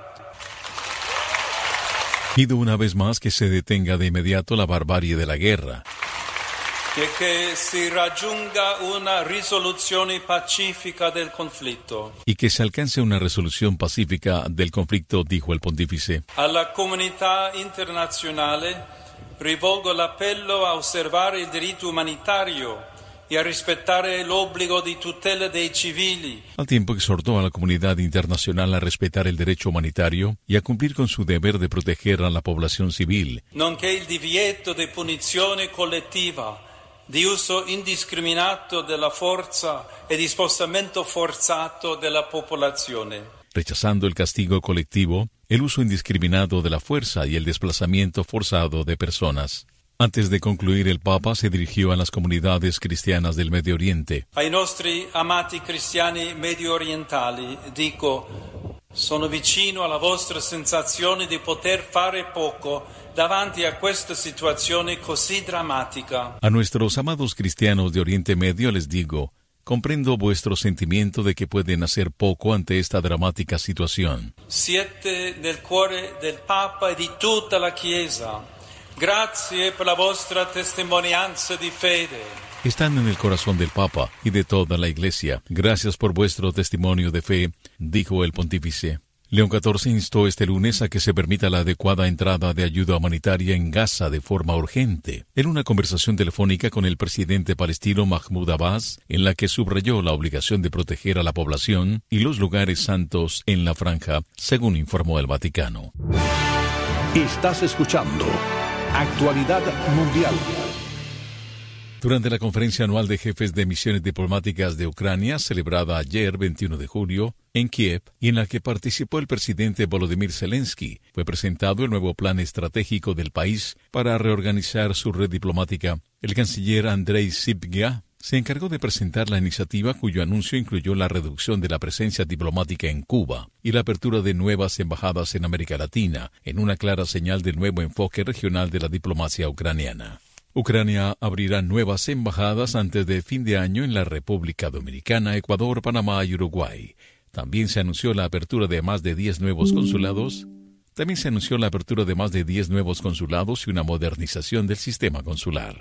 Pido una vez más que se detenga de inmediato la barbarie de la guerra.
E che si raggiunga una risoluzione pacifica del conflitto.
Y que se alcance una resolución pacífica del conflicto, dijo el pontífice.
Alla comunità internazionale rivolgo l'appello a osservare il diritto umanitario y a rispettare l'obbligo di tutela dei civili.
Al tiempo exhortó a la comunidad internacional a respetar el derecho humanitario y a cumplir con su deber de proteger a la población civil.
Nonché il divieto di punizione collettiva, di uso indiscriminato della forza e di spostamento forzato della popolazione.
Rechazando el castigo colectivo, el uso indiscriminado de la fuerza y el desplazamiento forzado de personas. Antes de concluir, el Papa se dirigió a las comunidades cristianas del Medio Oriente.
Ai nostri amati cristiani medio orientali dico: sono vicino alla vostra sensazione di poter fare poco davanti a questa situazione così drammatica.
A nuestros amados cristianos de Oriente Medio les digo: comprendo vuestro sentimiento de que pueden hacer poco ante esta dramática situación.
Siete nel cuore del Papa e di tutta la Chiesa. Grazie per la vostra testimonianza di fede.
Están en el corazón del Papa y de toda la Iglesia. Gracias por vuestro testimonio de fe, dijo el pontífice. León catorce instó este lunes a que se permita la adecuada entrada de ayuda humanitaria en Gaza de forma urgente, en una conversación telefónica con el presidente palestino Mahmoud Abbas, en la que subrayó la obligación de proteger a la población y los lugares santos en la franja, según informó el Vaticano.
Estás escuchando Actualidad Mundial.
Durante la conferencia anual de jefes de misiones diplomáticas de Ucrania, celebrada ayer, veintiuno de julio, en Kiev, y en la que participó el presidente Volodymyr Zelensky, fue presentado el nuevo plan estratégico del país para reorganizar su red diplomática. El canciller Andrei Sybiha se encargó de presentar la iniciativa, cuyo anuncio incluyó la reducción de la presencia diplomática en Cuba y la apertura de nuevas embajadas en América Latina, en una clara señal del nuevo enfoque regional de la diplomacia ucraniana. Ucrania abrirá nuevas embajadas antes de fin de año en la República Dominicana, Ecuador, Panamá y Uruguay. También se anunció la apertura de más de diez nuevos consulados. También se anunció la apertura de más de diez nuevos consulados y una modernización del sistema consular.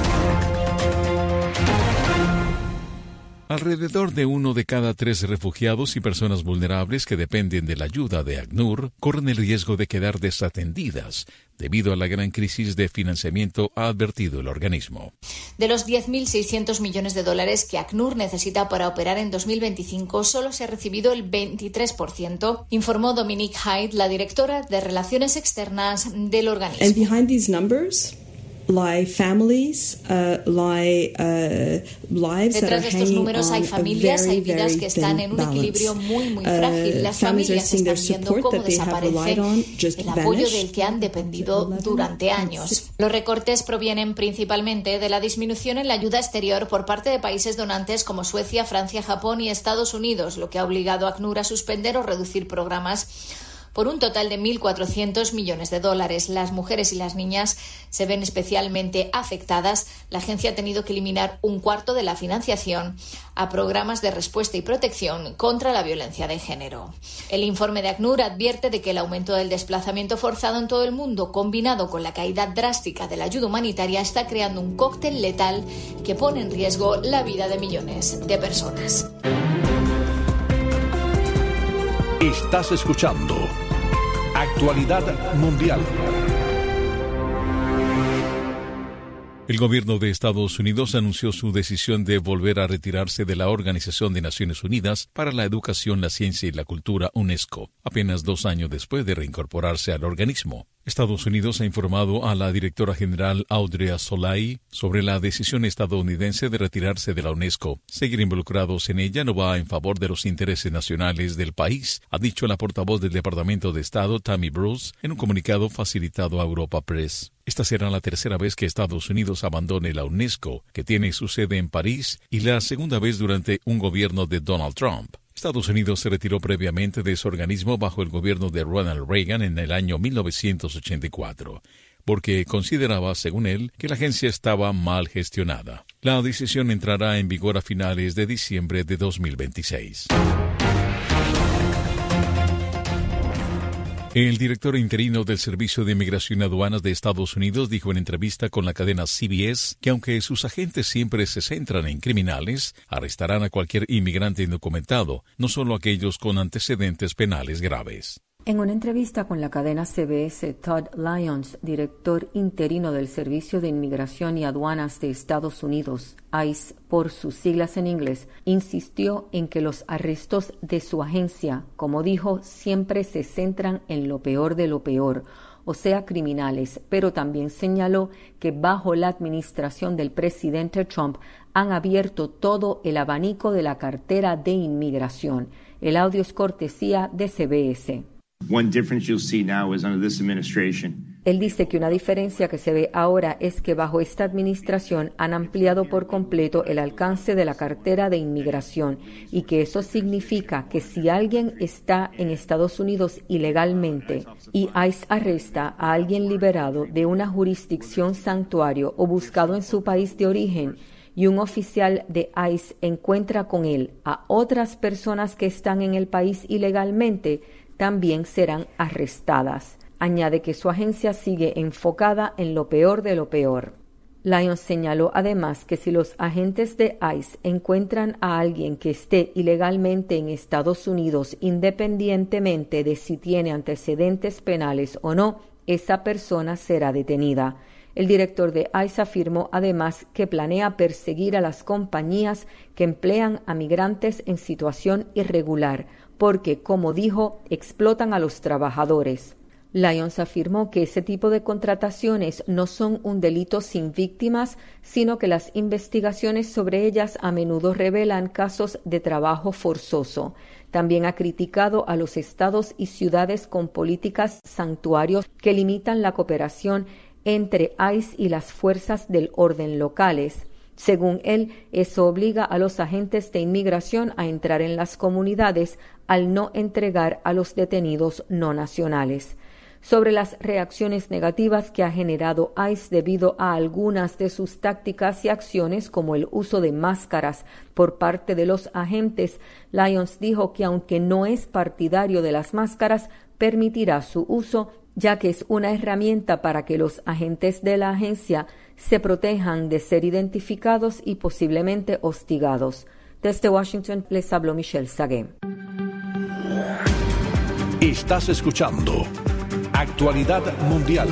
Alrededor de uno de cada tres refugiados y personas vulnerables que dependen de la ayuda de ACNUR corren el riesgo de quedar desatendidas debido a la gran crisis de financiamiento, ha advertido el organismo.
De los diez mil seiscientos millones de dólares que ACNUR necesita para operar en dos mil veinticinco, solo se ha recibido el veintitrés por ciento, informó Dominique Hyde, la directora de Relaciones Externas del organismo.
And behind these numbers,
lie families, uh, lie uh, lives that are
Detrás de estos números hay familias, hay vidas que están en un equilibrio muy, muy frágil. Las familias están viendo cómo desaparece el apoyo del que han dependido durante años. Los recortes provienen principalmente de la disminución en la ayuda exterior por parte de países donantes como Suecia, Francia, Japón y Estados Unidos, lo que ha obligado a ACNUR a suspender o reducir programas por un total de mil cuatrocientos millones de dólares. Las mujeres y las niñas se ven especialmente afectadas. La agencia ha tenido que eliminar un cuarto de la financiación a programas de respuesta y protección contra la violencia de género. El informe de ACNUR advierte de que el aumento del desplazamiento forzado en todo el mundo, combinado con la caída drástica de la ayuda humanitaria, está creando un cóctel letal que pone en riesgo la vida de millones de personas.
Estás escuchando Actualidad Mundial.
El gobierno de Estados Unidos anunció su decisión de volver a retirarse de la Organización de Naciones Unidas para la Educación, la Ciencia y la Cultura, UNESCO, apenas dos años después de reincorporarse al organismo. Estados Unidos ha informado a la directora general Audrey Azoulay sobre la decisión estadounidense de retirarse de la UNESCO. Seguir involucrados en ella no va en favor de los intereses nacionales del país, ha dicho la portavoz del Departamento de Estado, Tammy Bruce, en un comunicado facilitado a Europa Press. Esta será la tercera vez que Estados Unidos abandone la UNESCO, que tiene su sede en París, y la segunda vez durante un gobierno de Donald Trump. Estados Unidos se retiró previamente de ese organismo bajo el gobierno de Ronald Reagan en el año mil novecientos ochenta y cuatro, porque consideraba, según él, que la agencia estaba mal gestionada. La decisión entrará en vigor a finales de diciembre de dos mil veintiséis. El director interino del Servicio de Inmigración y Aduanas de Estados Unidos dijo en entrevista con la cadena C B S que aunque sus agentes siempre se centran en criminales, arrestarán a cualquier inmigrante indocumentado, no solo aquellos con antecedentes penales graves.
En una entrevista con la cadena C B S, Todd Lyons, director interino del Servicio de Inmigración y Aduanas de Estados Unidos, I C E por sus siglas en inglés, insistió en que los arrestos de su agencia, como dijo, siempre se centran en lo peor de lo peor, o sea, criminales, pero también señaló que bajo la administración del presidente Trump han abierto todo el abanico de la cartera de inmigración. El audio es cortesía de C B S.
One difference you'll see now is under this administration.
Él dice que una diferencia que se ve ahora es que bajo esta administración han ampliado por completo el alcance de la cartera de inmigración y que eso significa que si alguien está en Estados Unidos ilegalmente y I C E arresta a alguien liberado de una jurisdicción santuario o buscado en su país de origen, y un oficial de I C E encuentra con él a otras personas que están en el país ilegalmente, también serán arrestadas. Añade que su agencia sigue enfocada en lo peor de lo peor. Lyons señaló además que si los agentes de I C E encuentran a alguien que esté ilegalmente en Estados Unidos, independientemente de si tiene antecedentes penales o no, esa persona será detenida. El director de I C E afirmó además que planea perseguir a las compañías que emplean a migrantes en situación irregular, porque, como dijo, explotan a los trabajadores. Lyons afirmó que ese tipo de contrataciones no son un delito sin víctimas, sino que las investigaciones sobre ellas a menudo revelan casos de trabajo forzoso. También ha criticado a los estados y ciudades con políticas santuarios que limitan la cooperación entre I C E y las fuerzas del orden locales. Según él, eso obliga a los agentes de inmigración a entrar en las comunidades al no entregar a los detenidos no nacionales. Sobre las reacciones negativas que ha generado I C E debido a algunas de sus tácticas y acciones, como el uso de máscaras por parte de los agentes, Lyons dijo que aunque no es partidario de las máscaras, permitirá su uso, ya que es una herramienta para que los agentes de la agencia se protejan de ser identificados y posiblemente hostigados. Desde Washington les habló Michelle Sagué.
Estás escuchando Actualidad Mundial.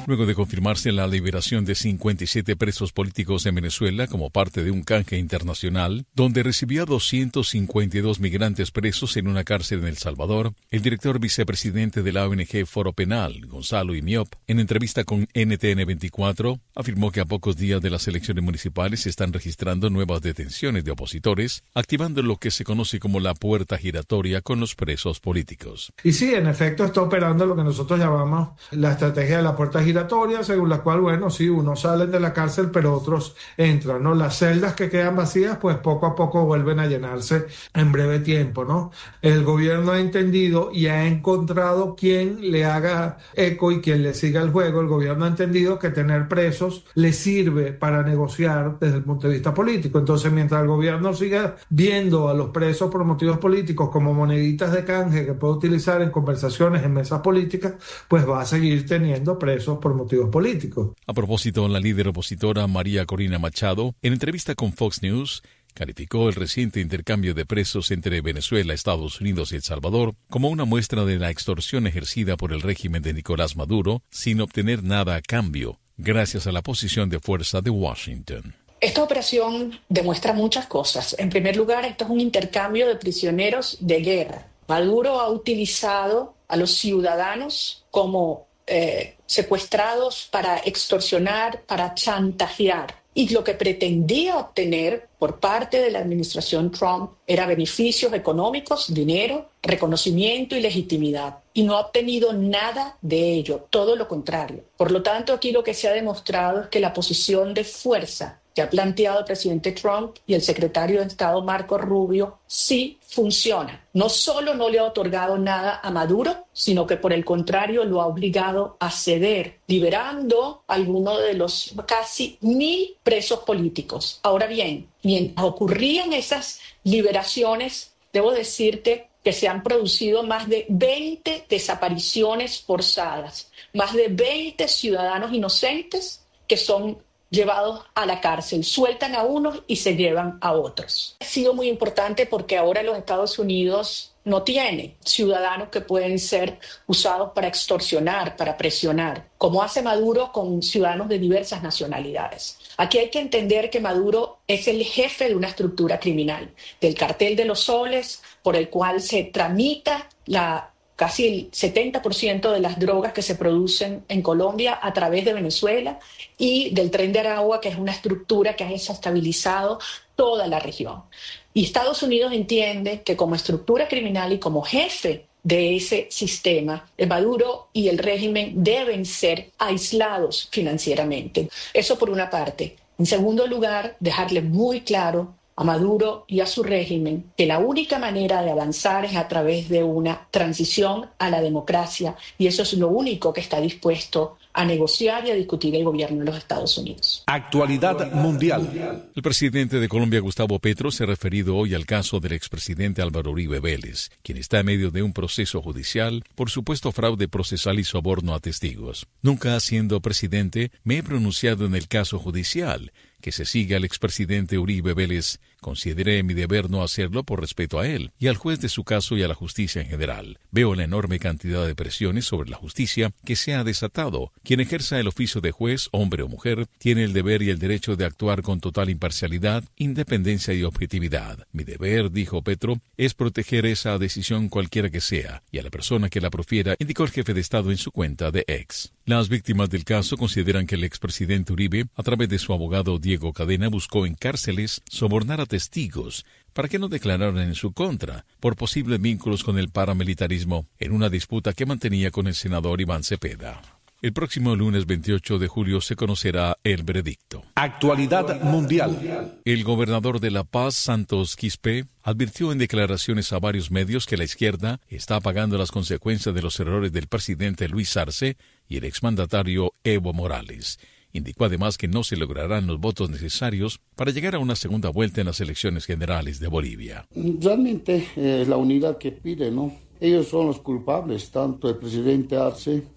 Luego de confirmarse la liberación de cincuenta y siete presos políticos en Venezuela como parte de un canje internacional, donde recibía a doscientos cincuenta y dos migrantes presos en una cárcel en El Salvador, el director vicepresidente de la O N G Foro Penal, Gonzalo Imiop, en entrevista con N T N veinticuatro, afirmó que a pocos días de las elecciones municipales se están registrando nuevas detenciones de opositores, activando lo que se conoce como la puerta giratoria con los presos políticos.
Y sí, en efecto está operando lo que nosotros llamamos la estrategia de la puerta giratoria, según la cual, bueno, sí, unos salen de la cárcel, pero otros entran, ¿no? Las celdas que quedan vacías, pues poco a poco vuelven a llenarse en breve tiempo, ¿no? El gobierno ha entendido y ha encontrado quien le haga eco y quien le siga el juego. El gobierno ha entendido que tener presos le sirve para negociar desde el punto de vista político. Entonces, mientras el gobierno siga viendo a los presos por motivos políticos como moneditas de canje que puede utilizar en conversaciones en mesas políticas, pues va a seguir teniendo presos por motivos políticos.
A propósito, la líder opositora María Corina Machado, en entrevista con Fox News, calificó el reciente intercambio de presos entre Venezuela, Estados Unidos y El Salvador como una muestra de la extorsión ejercida por el régimen de Nicolás Maduro sin obtener nada a cambio, gracias a la posición de fuerza de Washington.
Esta operación demuestra muchas cosas. En primer lugar, esto es un intercambio de prisioneros de guerra. Maduro ha utilizado a los ciudadanos como eh, secuestrados para extorsionar, para chantajear. Y lo que pretendía obtener por parte de la administración Trump era beneficios económicos, dinero, reconocimiento y legitimidad. Y no ha obtenido nada de ello, todo lo contrario. Por lo tanto, aquí lo que se ha demostrado es que la posición de fuerza que ha planteado el presidente Trump y el secretario de Estado Marco Rubio sí funciona. No solo no le ha otorgado nada a Maduro, sino que por el contrario lo ha obligado a ceder, liberando a algunos de los casi mil presos políticos. Ahora bien, mientras ocurrían esas liberaciones, debo decirte que se han producido más de veinte desapariciones forzadas, más de veinte ciudadanos inocentes que son llevados a la cárcel, sueltan a unos y se llevan a otros. Ha sido muy importante porque ahora los Estados Unidos no tiene ciudadanos que pueden ser usados para extorsionar, para presionar, como hace Maduro con ciudadanos de diversas nacionalidades. Aquí hay que entender que Maduro es el jefe de una estructura criminal, del cartel de los soles, por el cual se tramita la casi el setenta por ciento de las drogas que se producen en Colombia a través de Venezuela, y del Tren de Aragua, que es una estructura que ha desestabilizado toda la región. Y Estados Unidos entiende que como estructura criminal y como jefe de ese sistema, el Maduro y el régimen deben ser aislados financieramente. Eso por una parte. En segundo lugar, dejarle muy claro a Maduro y a su régimen que la única manera de avanzar es a través de una transición a la democracia, y eso es lo único que está dispuesto a negociar y a discutir el gobierno de los Estados Unidos.
Actualidad mundial.
El presidente de Colombia, Gustavo Petro, se ha referido hoy al caso del expresidente Álvaro Uribe Vélez, quien está en medio de un proceso judicial por supuesto fraude procesal y soborno a testigos. Nunca siendo presidente me he pronunciado en el caso judicial que se siga al expresidente Uribe Vélez. Consideré mi deber no hacerlo por respeto a él y al juez de su caso y a la justicia en general. Veo la enorme cantidad de presiones sobre la justicia que se ha desatado. Quien ejerza el oficio de juez, hombre o mujer, tiene el deber y el derecho de actuar con total imparcialidad, independencia y objetividad. Mi deber, dijo Petro, es proteger esa decisión cualquiera que sea, y a la persona que la profiera, indicó el jefe de Estado en su cuenta de X. Las víctimas del caso consideran que el expresidente Uribe, a través de su abogado Diego Cadena, buscó en cárceles sobornar a testigos para que no declararan en su contra por posibles vínculos con el paramilitarismo en una disputa que mantenía con el senador Iván Cepeda. El próximo lunes veintiocho de julio se conocerá el veredicto.
Actualidad mundial.
El gobernador de La Paz, Santos Quispe, advirtió en declaraciones a varios medios que la izquierda está pagando las consecuencias de los errores del presidente Luis Arce y el exmandatario Evo Morales. Indicó además que no se lograrán los votos necesarios para llegar a una segunda vuelta en las elecciones generales de Bolivia.
Realmente eh, la unidad que pide, ¿no? Ellos son los culpables, tanto el presidente Arce,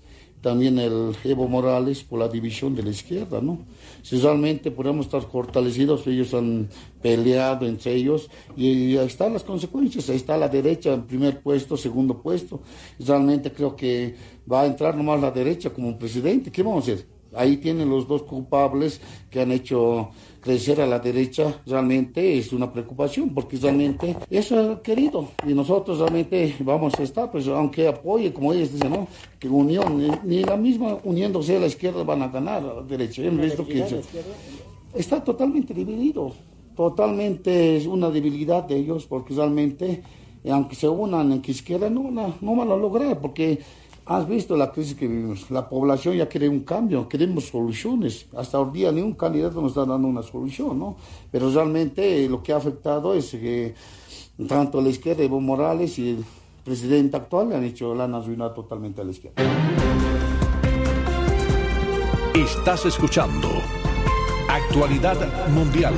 también el Evo Morales por la división de la izquierda, ¿no? Si realmente podemos estar fortalecidos, ellos han peleado entre ellos y ahí están las consecuencias, ahí está la derecha en primer puesto, segundo puesto. Realmente creo que va a entrar nomás la derecha como presidente. ¿Qué vamos a hacer? Ahí tienen los dos culpables que han hecho crecer a la derecha. Realmente es una preocupación porque realmente eso es querido y nosotros realmente vamos a estar, pues aunque apoye, como ellos dicen, ¿no? Que unión, ni, ni la misma uniéndose a la izquierda van a ganar a la derecha. Hemos visto que está totalmente dividido, totalmente es una debilidad de ellos porque realmente, aunque se unan en que izquierda, no van a, no van a lograr porque has visto la crisis que vivimos. La población ya quiere un cambio, queremos soluciones. Hasta hoy día ni un candidato nos está dando una solución, ¿no? Pero realmente lo que ha afectado es que tanto la izquierda, Evo Morales y el presidente actual le han hecho, la han arruinado totalmente a la izquierda.
Estás escuchando Actualidad Mundial.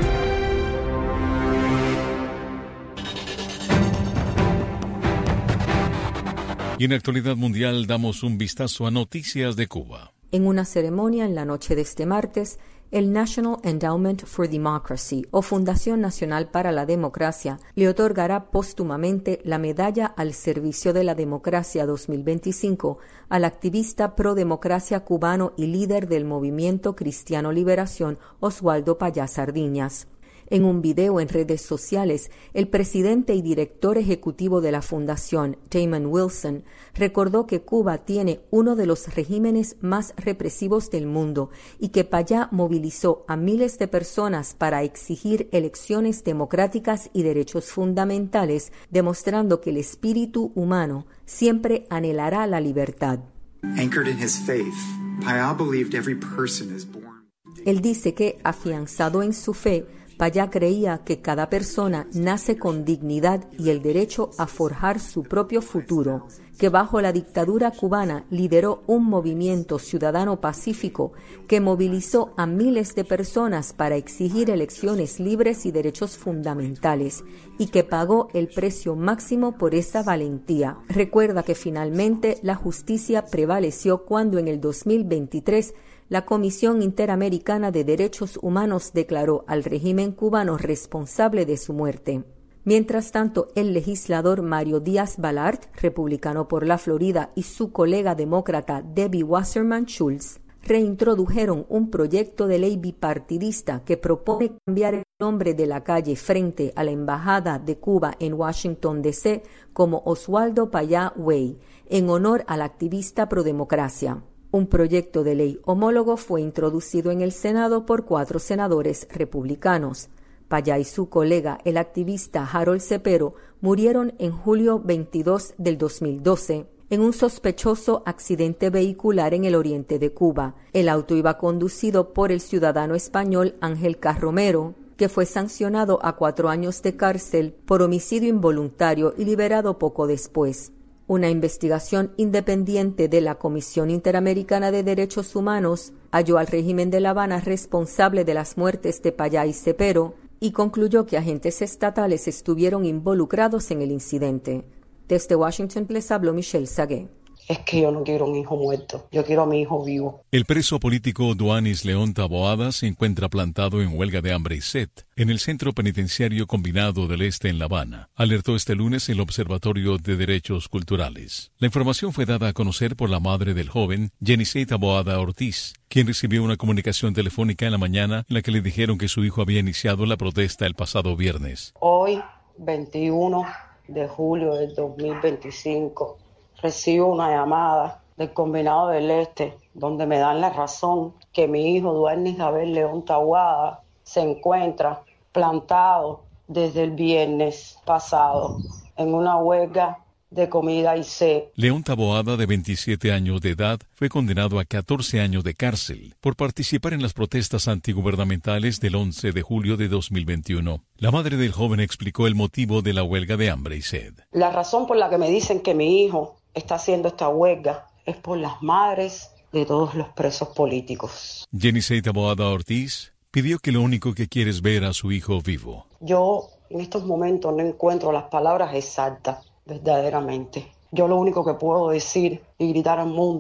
Y en Actualidad Mundial damos un vistazo a noticias de Cuba.
En una ceremonia en la noche de este martes, el National Endowment for Democracy, o Fundación Nacional para la Democracia, le otorgará póstumamente la Medalla al Servicio de la Democracia dos mil veinticinco al activista pro-democracia cubano y líder del movimiento Cristiano Liberación, Oswaldo Payá Sardiñas. En un video en redes sociales, el presidente y director ejecutivo de la fundación, Damon Wilson, recordó que Cuba tiene uno de los regímenes más represivos del mundo y que Payá movilizó a miles de personas para exigir elecciones democráticas y derechos fundamentales, demostrando que el espíritu humano siempre anhelará la libertad.
Anchored in his faith, Payá believed every person is born.
Él dice que, afianzado en su fe, Payá creía que cada persona nace con dignidad y el derecho a forjar su propio futuro, que bajo la dictadura cubana lideró un movimiento ciudadano pacífico que movilizó a miles de personas para exigir elecciones libres y derechos fundamentales y que pagó el precio máximo por esa valentía. Recuerda que finalmente la justicia prevaleció cuando en el dos mil veintitrés la Comisión Interamericana de Derechos Humanos declaró al régimen cubano responsable de su muerte. Mientras tanto, el legislador Mario Díaz-Balart, republicano por la Florida, y su colega demócrata Debbie Wasserman Schultz reintrodujeron un proyecto de ley bipartidista que propone cambiar el nombre de la calle frente a la Embajada de Cuba en Washington, D C como Oswaldo Payá Way, en honor al activista prodemocracia. Un proyecto de ley homólogo fue introducido en el Senado por cuatro senadores republicanos. Payá y su colega, el activista Harold Cepero, murieron en julio veintidós del dos mil doce en un sospechoso accidente vehicular en el oriente de Cuba. El auto iba conducido por el ciudadano español Ángel Carromero, que fue sancionado a cuatro años de cárcel por homicidio involuntario y liberado poco después. Una investigación independiente de la Comisión Interamericana de Derechos Humanos halló al régimen de La Habana responsable de las muertes de Payá y Cepero y concluyó que agentes estatales estuvieron involucrados en el incidente. Desde Washington les habló Michelle Sagué.
Es que yo no quiero un hijo muerto, yo quiero a mi hijo vivo.
El preso político Duanis León Taboada se encuentra plantado en huelga de hambre y sed en el Centro Penitenciario Combinado del Este en La Habana, alertó este lunes el Observatorio de Derechos Culturales. La información fue dada a conocer por la madre del joven, Jenisei Taboada Ortiz, quien recibió una comunicación telefónica en la mañana en la que le dijeron que su hijo había iniciado la protesta el pasado viernes.
Hoy, veintiuno de julio del dos mil veinticinco, recibo una llamada del Combinado del Este, donde me dan la razón que mi hijo Duanis Abel León Taboada se encuentra plantado desde el viernes pasado en una huelga de comida y sed.
León Taboada, de veintisiete años de edad, fue condenado a catorce años de cárcel por participar en las protestas antigubernamentales del once de julio de dos mil veintiuno. La madre del joven explicó el motivo de la huelga de hambre y sed.
La razón por la que me dicen que mi hijo está haciendo esta huelga es por las madres de todos los presos políticos.
Jenisei Taboada Ortiz pidió que lo único que quiere es ver a su hijo vivo.
Yo en estos momentos no encuentro las palabras exactas, verdaderamente. Yo lo único que puedo decir y gritar al mundo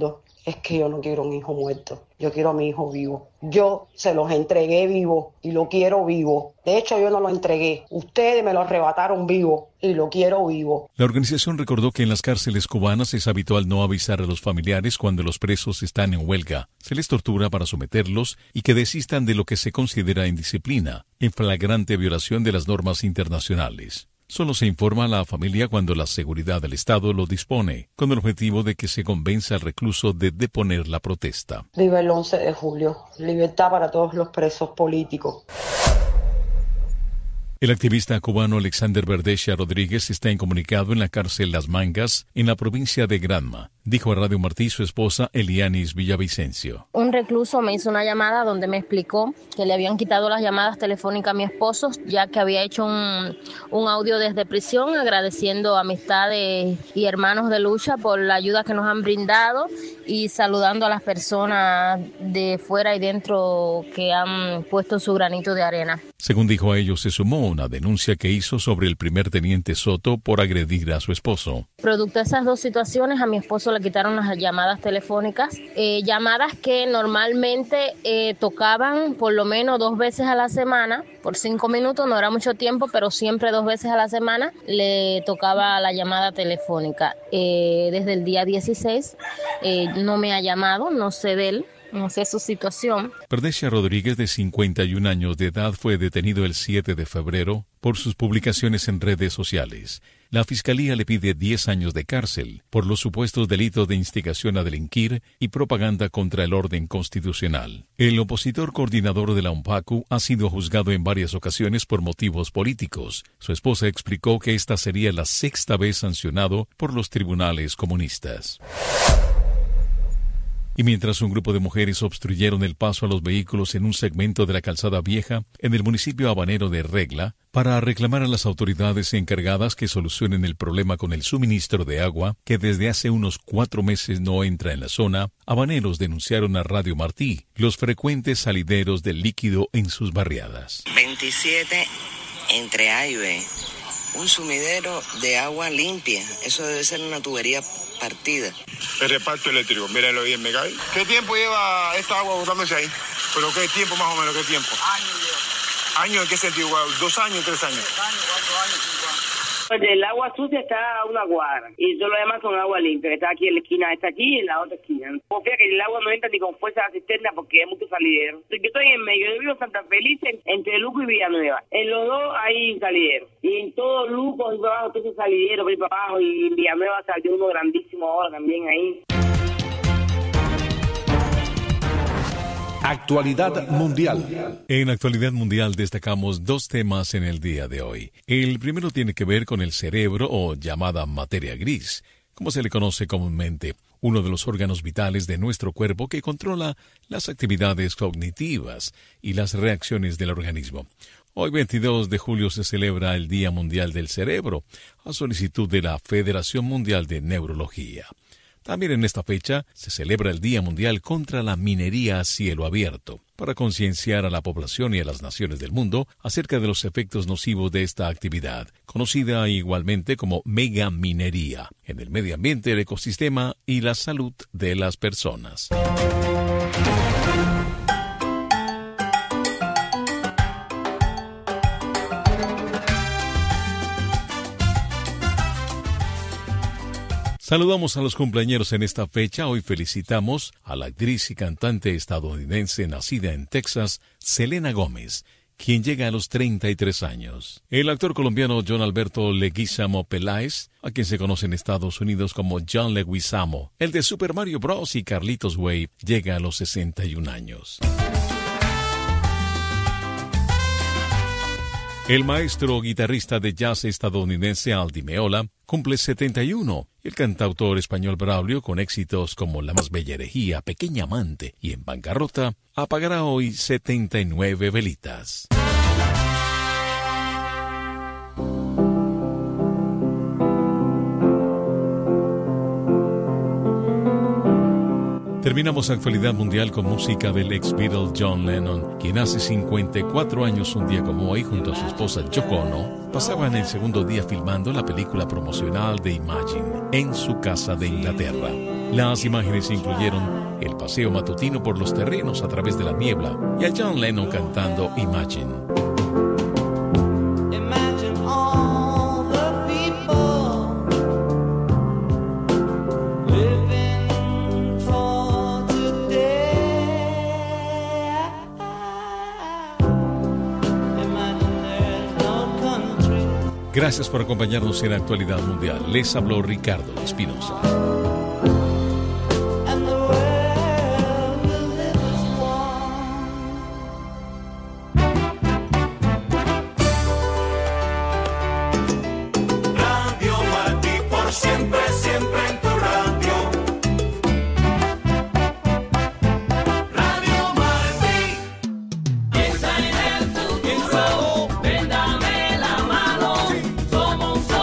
es que yo no quiero un hijo muerto, yo quiero a mi hijo vivo. Yo se los entregué vivo y lo quiero vivo. De hecho, yo no lo entregué. Ustedes me lo arrebataron vivo y lo quiero vivo.
La organización recordó que en las cárceles cubanas es habitual no avisar a los familiares cuando los presos están en huelga. Se les tortura para someterlos y que desistan de lo que se considera indisciplina, en flagrante violación de las normas internacionales. Solo se informa a la familia cuando la seguridad del Estado lo dispone, con el objetivo de que se convenza al recluso de deponer la protesta.
Viva el once de julio. Libertad para todos los presos políticos.
El activista cubano Alexander Verdesha Rodríguez está incomunicado en la cárcel Las Mangas, en la provincia de Granma. Dijo a Radio Martí su esposa Elianis Villavicencio.
Un recluso me hizo una llamada donde me explicó que le habían quitado las llamadas telefónicas a mi esposo, ya que había hecho un, un audio desde prisión agradeciendo amistades y hermanos de lucha por la ayuda que nos han brindado y saludando a las personas de fuera y dentro que han puesto su granito de arena.
Según dijo a ellos, se sumó una denuncia que hizo sobre el primer teniente Soto por agredir a su esposo.
Producto de esas dos situaciones, a mi esposo le quitaron las llamadas telefónicas, eh, llamadas que normalmente eh, tocaban por lo menos dos veces a la semana, por cinco minutos, no era mucho tiempo, pero siempre dos veces a la semana le tocaba la llamada telefónica. Eh, desde el día dieciséis eh, no me ha llamado, no sé de él. No sé su situación.
Verdesha Rodríguez, de cincuenta y un años de edad, fue detenido el siete de febrero por sus publicaciones en redes sociales. La Fiscalía le pide diez años de cárcel por los supuestos delitos de instigación a delinquir y propaganda contra el orden constitucional. El opositor coordinador de la UNPACU ha sido juzgado en varias ocasiones por motivos políticos. Su esposa explicó que esta sería la sexta vez sancionado por los tribunales comunistas. Y mientras un grupo de mujeres obstruyeron el paso a los vehículos en un segmento de la calzada vieja en el municipio habanero de Regla, para reclamar a las autoridades encargadas que solucionen el problema con el suministro de agua, que desde hace unos cuatro meses no entra en la zona, habaneros denunciaron a Radio Martí los frecuentes salideros del líquido en sus barriadas.
veintisiete entre A y B. Un sumidero de agua limpia. Eso debe ser una tubería partida.
El reparto eléctrico, mírenlo bien, me cae. ¿Qué tiempo lleva esta agua botándose ahí? ¿Pero qué tiempo más o menos? ¿Qué tiempo? Años lleva. ¿Años en qué sentido? ¿Dos años, tres años? Tres años, cuatro años, cinco años.
Pues el agua sucia está a una cuadra y todo lo demás son agua limpia, que está aquí en la esquina, está aquí y en la otra esquina. Confía que el agua no entra ni con fuerza a la cisterna porque hay mucho salidero. Yo estoy en medio, yo vivo en Santa Felice, entre Luco y Villanueva. En los dos hay salidero. Y en todo Luco y para abajo, todo ese salidero, por ahí para abajo. Y en Villanueva salió uno grandísimo ahora también ahí.
Actualidad mundial.
En Actualidad Mundial destacamos dos temas en el día de hoy. El primero tiene que ver con el cerebro, o llamada materia gris, como se le conoce comúnmente, uno de los órganos vitales de nuestro cuerpo que controla las actividades cognitivas y las reacciones del organismo. Hoy, veintidós de julio, se celebra el Día Mundial del Cerebro, a solicitud de la Federación Mundial de Neurología. También en esta fecha se celebra el Día Mundial contra la Minería a Cielo Abierto, para concienciar a la población y a las naciones del mundo acerca de los efectos nocivos de esta actividad, conocida igualmente como megaminería, en el medio ambiente, el ecosistema y la salud de las personas. Saludamos a los cumpleañeros en esta fecha. Hoy felicitamos a la actriz y cantante estadounidense nacida en Texas, Selena Gómez, quien llega a los treinta y tres años. El actor colombiano John Alberto Leguizamo Peláez, a quien se conoce en Estados Unidos como John Leguizamo, el de Super Mario Bros. Y Carlitos Way, llega a los sesenta y un años. El maestro guitarrista de jazz estadounidense Al Di Meola cumple setenta y uno. El cantautor español Braulio, con éxitos como La más bella herejía, Pequeña amante y En bancarrota, apagará hoy setenta y nueve velitas. Terminamos Actualidad Mundial con música del ex Beatle John Lennon, quien hace cincuenta y cuatro años, un día como hoy, junto a su esposa Yoko Ono, pasaban el segundo día filmando la película promocional de Imagine en su casa de Inglaterra. Las imágenes incluyeron el paseo matutino por los terrenos a través de la niebla y a John Lennon cantando Imagine. Gracias por acompañarnos en la Actualidad Mundial. Les habló Ricardo Espinosa.